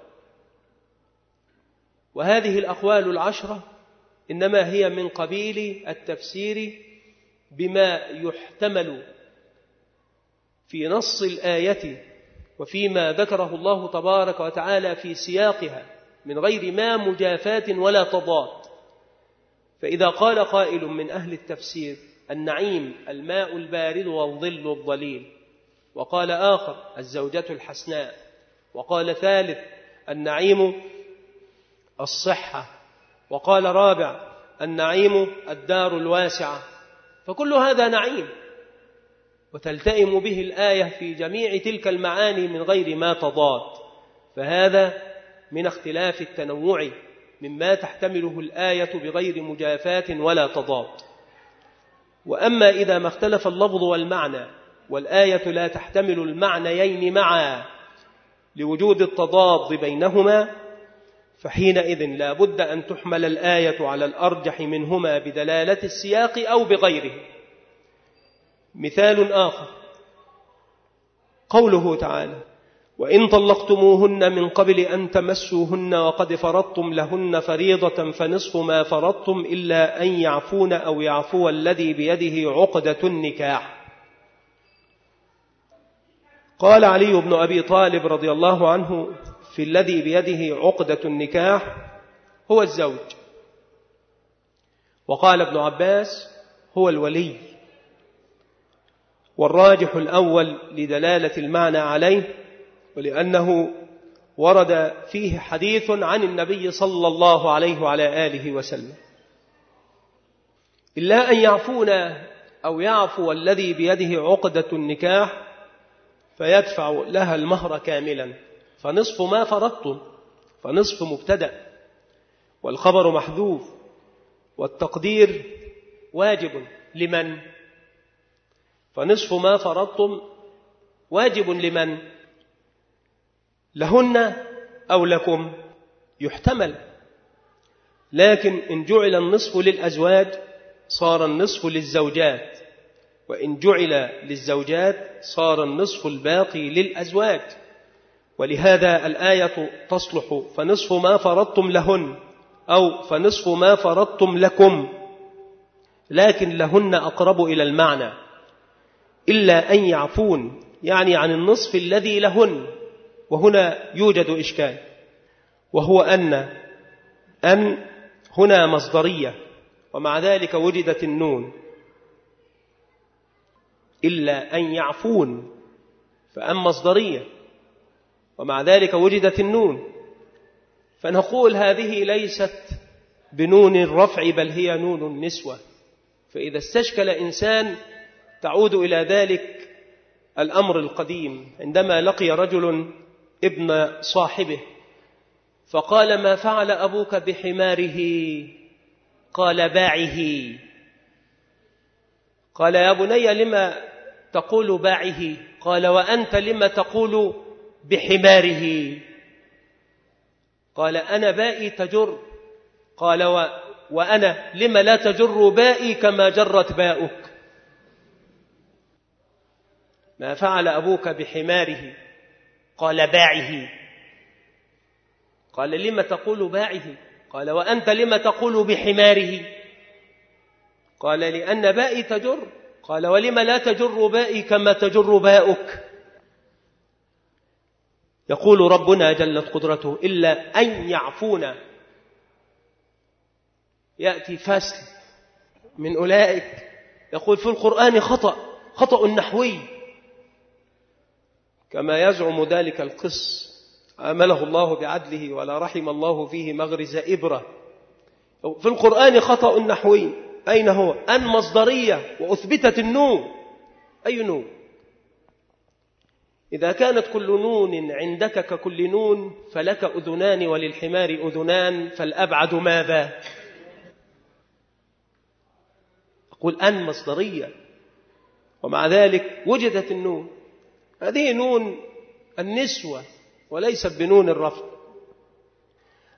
وهذه الأقوال 10 إنما هي من قبيل التفسير بما يحتمل في نص الآية وفيما ذكره الله تبارك وتعالى في سياقها من غير ما مجافاة ولا تضاد. فإذا قال قائل من أهل التفسير النعيم الماء البارد والظل الظليل، وقال آخر الزوجة الحسناء، وقال ثالث النعيم الصحة، وقال رابع النعيم الدار الواسعة، فكل هذا نعيم وتلتئم به الآية في جميع تلك المعاني من غير ما تضاد. فهذا من اختلاف التنوع مما تحتمله الآية بغير مجافاة ولا تضاد. وأما إذا ما اختلف اللفظ والمعنى والآية لا تحتمل المعنيين معا لوجود التضاد بينهما، فحينئذ لا بد أن تحمل الآية على الأرجح منهما بدلالة السياق أو بغيره. مثال آخر قوله تعالى وإن طلقتموهن من قبل أن تمسوهن وقد فرضتم لهن فريضة فنصف ما فرضتم إلا أن يعفون أو يعفو الذي بيده عقدة النكاح. قال علي بن أبي طالب رضي الله عنه في الذي بيده عقدة النكاح هو الزوج، وقال ابن عباس هو الولي، والراجح الأول لدلالة المعنى عليه ولأنه ورد فيه حديث عن النبي صلى الله عليه وعلى آله وسلم إلا أن يعفونا أو يعفو الذي بيده عقدة النكاح فيدفع لها المهر كاملا فنصف ما فرضتم، فنصف مبتدأ والخبر محذوف والتقدير واجب لمن؟ فنصف ما فرضتم واجب لمن؟ لهن أو لكم يحتمل، لكن إن جعل النصف للأزواج صار النصف للزوجات، وإن جعل للزوجات صار النصف الباقي للأزواج. ولهذا الآية تصلح فنصف ما فرضتم لهن أو فنصف ما فرضتم لكم، لكن لهن أقرب إلى المعنى. إلا أن يعفون يعني عن النصف الذي لهن، وهنا يوجد إشكال، وهو أن هنا مصدرية ومع ذلك وجدت النون، إلا أن يعفون فأن مصدرية ومع ذلك وجدت النون، فنقول هذه ليست بنون الرفع بل هي نون النسوة. فإذا استشكل إنسان تعود إلى ذلك الأمر القديم عندما لقي رجل ابن صاحبه فقال ما فعل أبوك بحماره؟ قال باعه. قال يا بني لما تقول باعه؟ قال وأنت لما تقول بحماره؟ قال أنا بائي تجر. قال وأنا لما لا تجر بائي كما جرت باؤك؟ ما فعل أبوك بحماره؟ قال باعه. قال لما تقول باعه؟ قال وأنت لما تقول بحماره؟ قال لأن بائي تجر. قال ولما لا تجر بائي كما تجر باؤك؟ يقول ربنا جلت قدرته إلا أن يعفونا. يأتي فصل من أولئك يقول في القرآن خطأ نحوي كما يزعم ذلك القس، عامله الله بعدله ولا رحم الله فيه مغرز إبرة. في القرآن خطأ نحوي، أين هو؟ أن مصدرية وأثبتت النون. أي نون؟ إذا كانت كل نون عندك ككل نون فلك أذنان وللحمار أذنان، فالأبعد ماذا؟ أقول أن مصدرية ومع ذلك وجدت النون. هذه نون النسوة وليست بنون الرفع،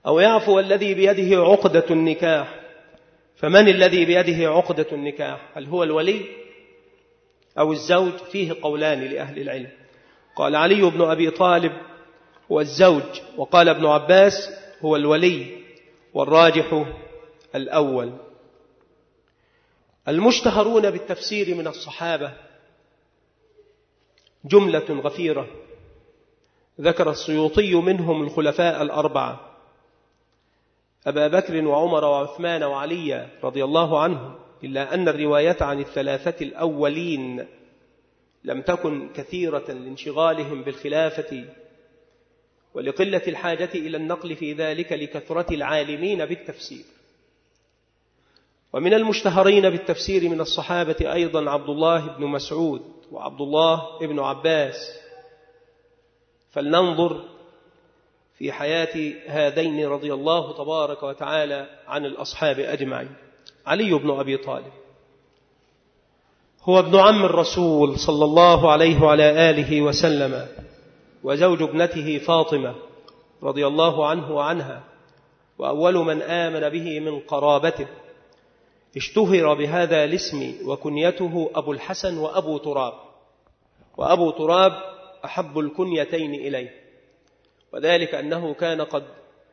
أو يعفو الذي بيده عقدة النكاح. فمن الذي بيده عقدة النكاح؟ هل هو الولي أو الزوج؟ فيه قولان لأهل العلم. قال علي بن أبي طالب هو الزوج، وقال ابن عباس هو الولي، والراجح الأول. المشتهرون بالتفسير من الصحابة جملة غفيرة، ذكر السيوطي منهم الخلفاء الأربعة: أبا بكر وعمر وعثمان وعلي رضي الله عنهم، إلا أن الرواية عن الثلاثة الأولين لم تكن كثيرة لانشغالهم بالخلافة ولقلة الحاجة إلى النقل في ذلك لكثرة العالمين بالتفسير. ومن المشتهرين بالتفسير من الصحابة أيضا عبد الله بن مسعود وعبد الله بن عباس. فلننظر في حياة هذين رضي الله تبارك وتعالى عن الأصحاب أجمعين. علي بن أبي طالب هو ابن عم الرسول صلى الله عليه وعلى آله وسلم، وزوج ابنته فاطمة رضي الله عنه وعنها، وأول من آمن به من قرابته. اشتهر بهذا الاسم، وكنيته أبو الحسن وأبو تراب، وأبو تراب أحب الكنيتين إليه، وذلك أنه كان قد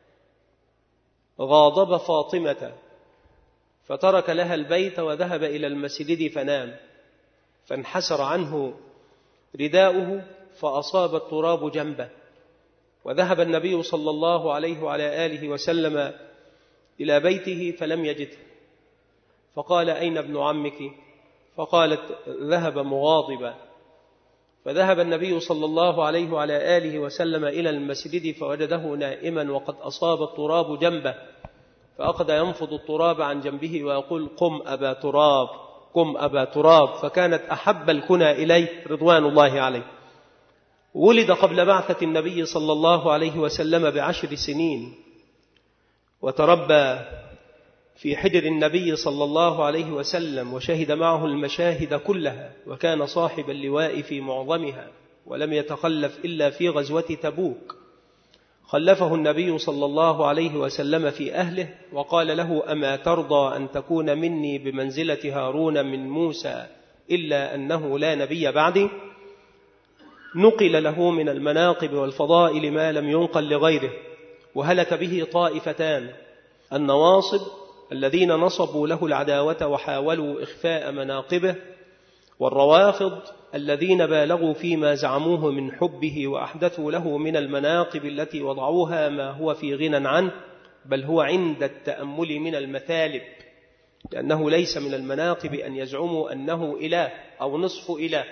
غاضب فاطمة فترك لها البيت وذهب إلى المسجد فنام، فانحسر عنه رداؤه فأصاب التراب جنبه، وذهب النبي صلى الله عليه وعلى آله وسلم إلى بيته فلم يجده، فقال: أين ابن عمك؟ فقالت: ذهب مغاضبا. فذهب النبي صلى الله عليه وعلى آله وسلم إلى المسجد فوجده نائما وقد أصاب التراب جنبه، فأخذ ينفض التراب عن جنبه ويقول: قم أبا تراب، قم أبا تراب. فكانت أحب الكنى إليه رضوان الله عليه. ولد قبل بعثة النبي صلى الله عليه وسلم ب10 سنين، وتربى في حجر النبي صلى الله عليه وسلم، وشهد معه المشاهد كلها، وكان صاحب اللواء في معظمها، ولم يتخلف إلا في غزوة تبوك. خلفه النبي صلى الله عليه وسلم في أهله وقال له: أما ترضى أن تكون مني بمنزلة هارون من موسى إلا أنه لا نبي بعدي؟ نقل له من المناقب والفضائل ما لم ينقل لغيره، وهلك به طائفتان: النواصب الذين نصبوا له العداوة وحاولوا إخفاء مناقبه، والروافض الذين بالغوا فيما زعموه من حبه وأحدثوا له من المناقب التي وضعوها ما هو في غنى عنه، بل هو عند التأمل من المثالب، لأنه ليس من المناقب أن يزعموا أنه إله أو نصف إله،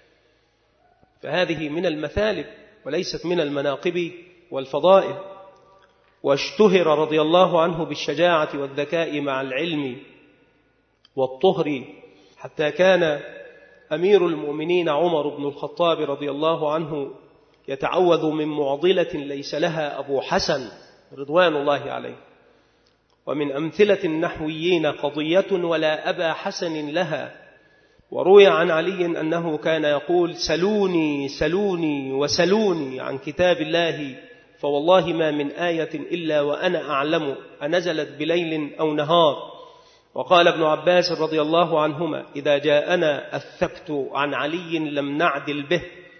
فهذه من المثالب وليست من المناقب والفضائل. واشتهر رضي الله عنه بالشجاعة والذكاء مع العلم والطهر، حتى كان أمير المؤمنين عمر بن الخطاب رضي الله عنه يتعوذ من معضلة ليس لها أبو حسن رضوان الله عليه. ومن أمثلة النحويين قضية ولا أبا حسن لها. وروي عن علي أنه كان يقول: سلوني سلوني وسلوني عن كتاب الله، فوالله ما من آية إلا وأنا أعلم أنزلت بليل أو نهار. وقال ابن عباس رضي الله عنهما: إذا جاءنا الثبت عن علي لم نعدل به.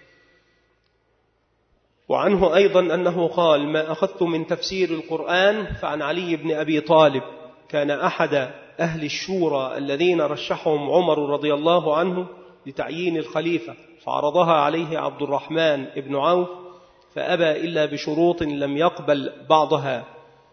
وعنه أيضا أنه قال: ما أخذت من تفسير القرآن فعن علي بن أبي طالب، كان أحد أهل الشورى الذين رشحهم عمر رضي الله عنه لتعيين الخليفة، فعرضها عليه عبد الرحمن بن عوف فأبى إلا بشروط لم يقبل بعضها،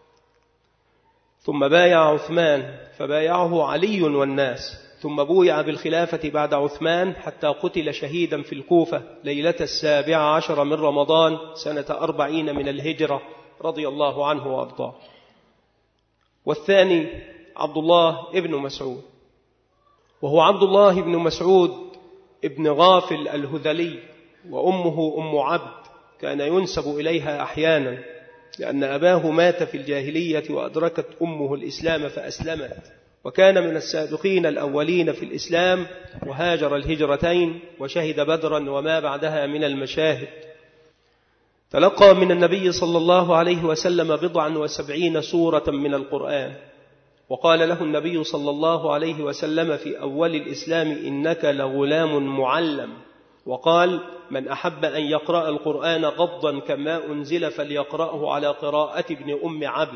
ثم بايع عثمان فبايعه علي والناس، ثم بويع بالخلافة بعد عثمان حتى قتل شهيدا في الكوفة ليلة 17 من رمضان سنة 40 من الهجرة رضي الله عنه وأرضاه. والثاني عبد الله ابن مسعود، وهو عبد الله ابن مسعود ابن غافل الهذلي، وأمه أم عبد، كان ينسب إليها أحيانا لأن أباه مات في الجاهلية وأدركت أمه الإسلام فأسلمت، وكان من السابقين الأولين في الإسلام، وهاجر الهجرتين وشهد بدرا وما بعدها من المشاهد. تلقى من النبي صلى الله عليه وسلم 70 سورة من القرآن، وقال له النبي صلى الله عليه وسلم في أول الإسلام: إنك لغلام معلم. وقال: من أحب أن يقرأ القرآن غضا كما أنزل فليقرأه على قراءة ابن أم عبد.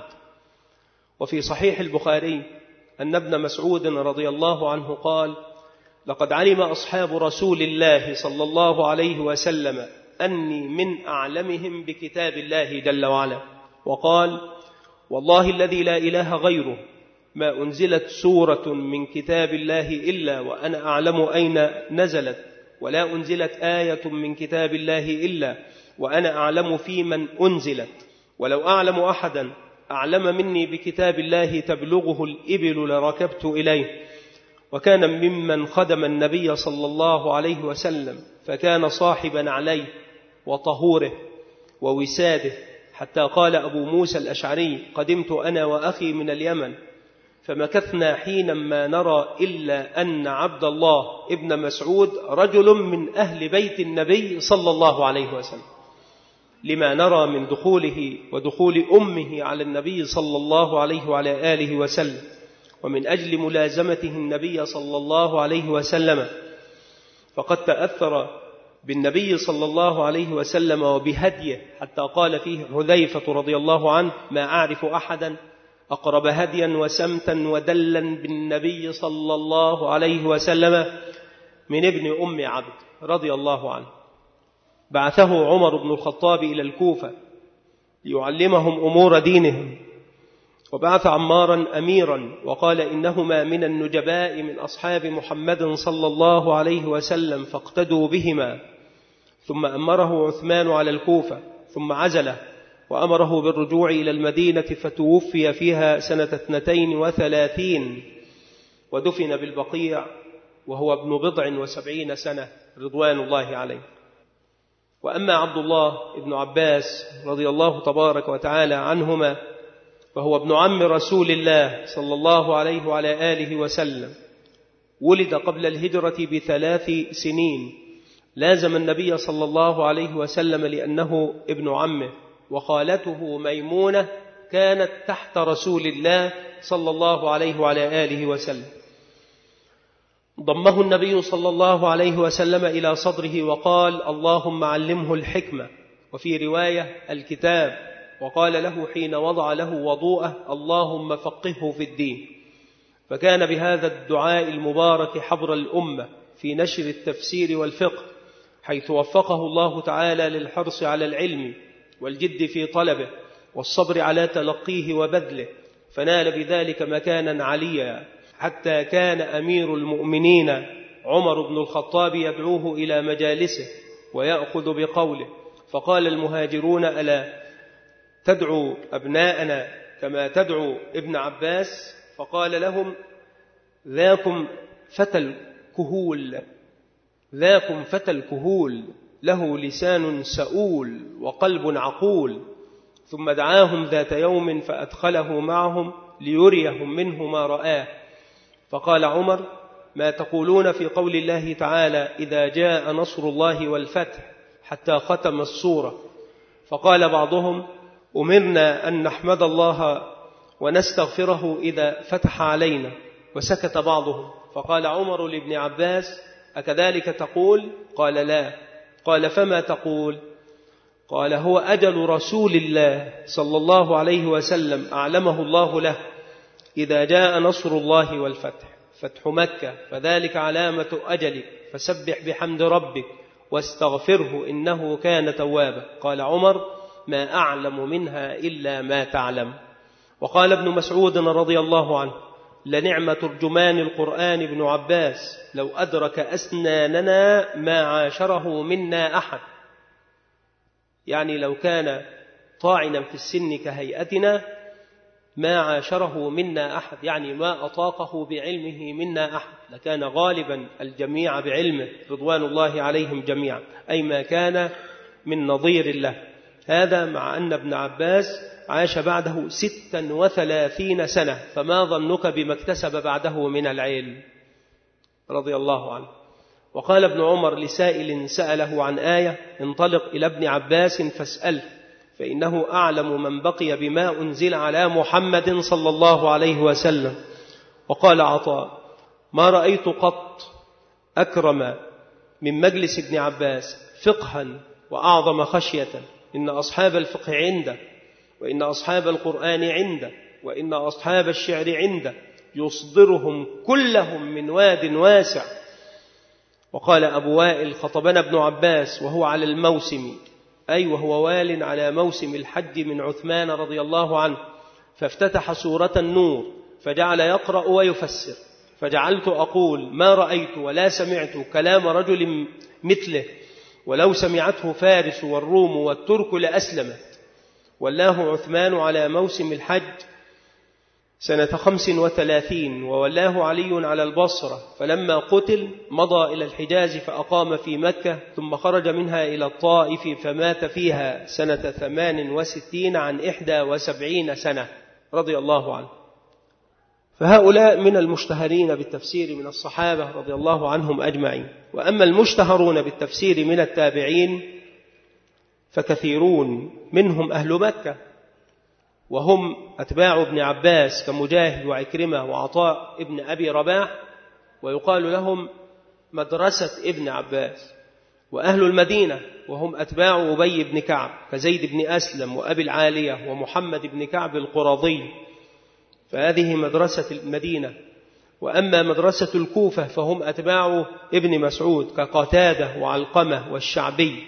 وفي صحيح البخاري أن ابن مسعود رضي الله عنه قال: لقد علم أصحاب رسول الله صلى الله عليه وسلم أني من أعلمهم بكتاب الله جل وعلا. وقال: والله الذي لا إله غيره ما أنزلت سورة من كتاب الله إلا وأنا أعلم أين نزلت، ولا أنزلت آية من كتاب الله إلا وأنا أعلم في من أنزلت، ولو أعلم أحدا أعلم مني بكتاب الله تبلغه الإبل لركبت إليه. وكان ممن خدم النبي صلى الله عليه وسلم، فكان صاحبا عليه وطهوره ووساده، حتى قال أبو موسى الأشعري: قدمت أنا وأخي من اليمن فمكثنا حينا ما نرى إلا أن عبد الله ابن مسعود رجل من أهل بيت النبي صلى الله عليه وسلم، لما نرى من دخوله ودخول أمه على النبي صلى الله عليه وعلى آله وسلم، ومن أجل ملازمته النبي صلى الله عليه وسلم، فقد تأثر بالنبي صلى الله عليه وسلم وبهديه، حتى قال فيه حذيفة رضي الله عنه: ما أعرف أحدا أقرب هديا وسمتا ودلا بالنبي صلى الله عليه وسلم من ابن أم عبد رضي الله عنه. بعثه عمر بن الخطاب إلى الكوفة ليعلمهم أمور دينهم، وبعث عمارا أميرا، وقال: إنهما من النجباء من أصحاب محمد صلى الله عليه وسلم فاقتدوا بهما. ثم أمره عثمان على الكوفة، ثم عزله وأمره بالرجوع إلى المدينة، فتوفي فيها سنة 32 ودفن بالبقيع وهو ابن 70 سنة رضوان الله عليه. وأما عبد الله ابن عباس رضي الله تبارك وتعالى عنهما، فهو ابن عم رسول الله صلى الله عليه وعلى آله وسلم، ولد قبل الهجرة ب3 سنين، لازم النبي صلى الله عليه وسلم لأنه ابن عمه، وخالته ميمونة كانت تحت رسول الله صلى الله عليه وعلى آله وسلم. ضمه النبي صلى الله عليه وسلم إلى صدره وقال: اللهم علمه الحكمة، وفي رواية الكتاب، وقال له حين وضع له وضوءه: اللهم فقهه في الدين. فكان بهذا الدعاء المبارك حبر الأمة في نشر التفسير والفقه، حيث وفقه الله تعالى للحرص على العلم والجد في طلبه والصبر على تلقيه وبذله، فنال بذلك مكانا عليا، حتى كان أمير المؤمنين عمر بن الخطاب يدعوه إلى مجالسه ويأخذ بقوله، فقال المهاجرون: ألا تدعو أبناءنا كما تدعو ابن عباس؟ فقال لهم: ذاكم فتى الكهول له لسان سؤول وقلب عقول. ثم دعاهم ذات يوم فأدخله معهم ليريهم منه ما رآه، فقال عمر: ما تقولون في قول الله تعالى: إذا جاء نصر الله والفتح، حتى ختم السورة؟ فقال بعضهم: أمرنا أن نحمد الله ونستغفره إذا فتح علينا. وسكت بعضهم، فقال عمر لابن عباس: أكذلك تقول؟ قال: لا. قال: فما تقول؟ قال: هو أجل رسول الله صلى الله عليه وسلم أعلمه الله له، إذا جاء نصر الله والفتح، فتح مكة، فذلك علامة أجلك، فسبح بحمد ربك واستغفره إنه كان توابا. قال عمر: ما أعلم منها إلا ما تعلم. وقال ابن مسعود رضي الله عنه: لنعم ترجمان القرآن ابن عباس، لو أدرك أسناننا ما عاشره منا أحد. يعني لو كان طاعنا في السن كهيئتنا ما عاشره منا أحد، يعني ما أطاقه بعلمه منا أحد، لكان غالبا الجميع بعلمه رضوان الله عليهم جميعا، أي ما كان من نظير له. هذا مع أن ابن عباس عاش بعده 36 سنة، فما ظنك بما اكتسب بعده من العلم رضي الله عنه. وقال ابن عمر لسائل سأله عن آية: انطلق إلى ابن عباس فاسأله فإنه أعلم من بقي بما أنزل على محمد صلى الله عليه وسلم. وقال عطاء: ما رأيت قط أكرم من مجلس ابن عباس فقها وأعظم خشية. إن أصحاب الفقه عنده، وإن أصحاب القرآن عنده، وإن أصحاب الشعر عنده، يصدرهم كلهم من واد واسع. وقال أبو وائل: خطبنا ابن عباس وهو على الموسم، أي وهو وال على موسم الحج من عثمان رضي الله عنه، فافتتح سورة النور فجعل يقرأ ويفسر، فجعلت أقول: ما رأيت ولا سمعت كلام رجل مثله، ولو سمعته فارس والروم والترك لأسلمت. والله عثمان على موسم الحج سنة 35، وولاه علي على البصرة، فلما قتل مضى إلى الحجاز فأقام في مكة، ثم خرج منها إلى الطائف فمات فيها سنة 68 عن 71 سنة رضي الله عنه. فهؤلاء من المشتهرين بالتفسير من الصحابة رضي الله عنهم أجمعين. وأما المشتهرون بالتفسير من التابعين فكثيرون، منهم أهل مكة وهم أتباع ابن عباس كمجاهد وعكرمة وعطاء ابن أبي رباح، ويقال لهم مدرسة ابن عباس. وأهل المدينة وهم أتباع أبي بن كعب كزيد بن أسلم وأبي العالية ومحمد بن كعب القرظي، فهذه مدرسة المدينة. وأما مدرسة الكوفة فهم أتباع ابن مسعود كقتادة وعلقمة والشعبي.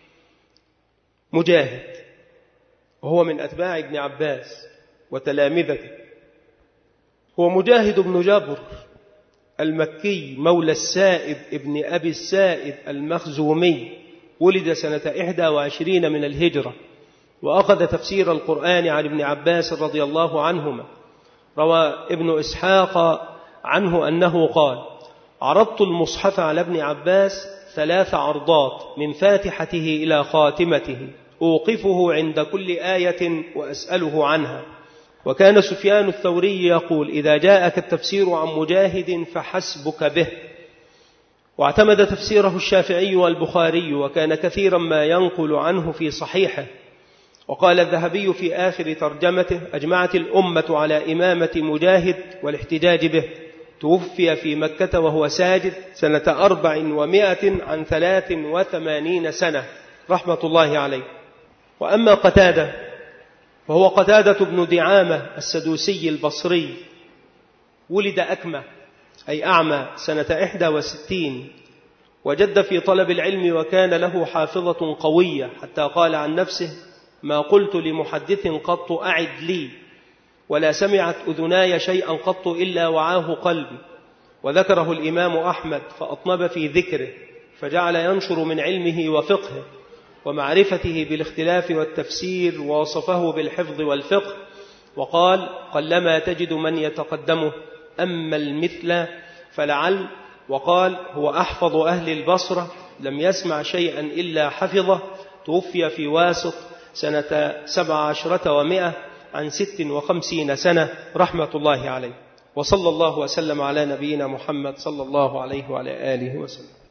مجاهد وهو من أتباع ابن عباس وتلامذته، هو مجاهد بن جبر المكي مولى السائب ابن أبي السائب المخزومي، ولد سنة 21 من الهجرة، وأخذ تفسير القرآن عن ابن عباس رضي الله عنهما. روى ابن إسحاق عنه أنه قال: عرضت المصحف على ابن عباس 3 عرضات من فاتحته إلى خاتمته، أوقفه عند كل آية وأسأله عنها. وكان سفيان الثوري يقول: إذا جاءك التفسير عن مجاهد فحسبك به. واعتمد تفسيره الشافعي والبخاري، وكان كثيرا ما ينقل عنه في صحيحه. وقال الذهبي في آخر ترجمته: أجمعت الأمة على إمامة مجاهد والاحتجاج به، توفي في مكة وهو ساجد سنة 400 عن 83 سنة رحمة الله عليه. وأما قتادة فهو قتادة بن دعامة السدوسي البصري، ولد أكمة أي أعمى سنة 61، وجد في طلب العلم وكان له حافظة قوية، حتى قال عن نفسه: ما قلت لمحدث قط أعد لي، ولا سمعت أذناي شيئا قط إلا وعاه قلبي. وذكره الإمام أحمد فأطنب في ذكره، فجعل ينشر من علمه وفقهه ومعرفته بالاختلاف والتفسير، ووصفه بالحفظ والفقه، وقال: قلما تجد من يتقدمه، أما المثل فلعل. وقال: هو أحفظ أهل البصرة، لم يسمع شيئا إلا حفظه، توفي في واسط سنة 17 و100 عن 56 سنة رحمة الله عليه. وصلى الله وسلم على نبينا محمد صلى الله عليه وعلى آله وسلم.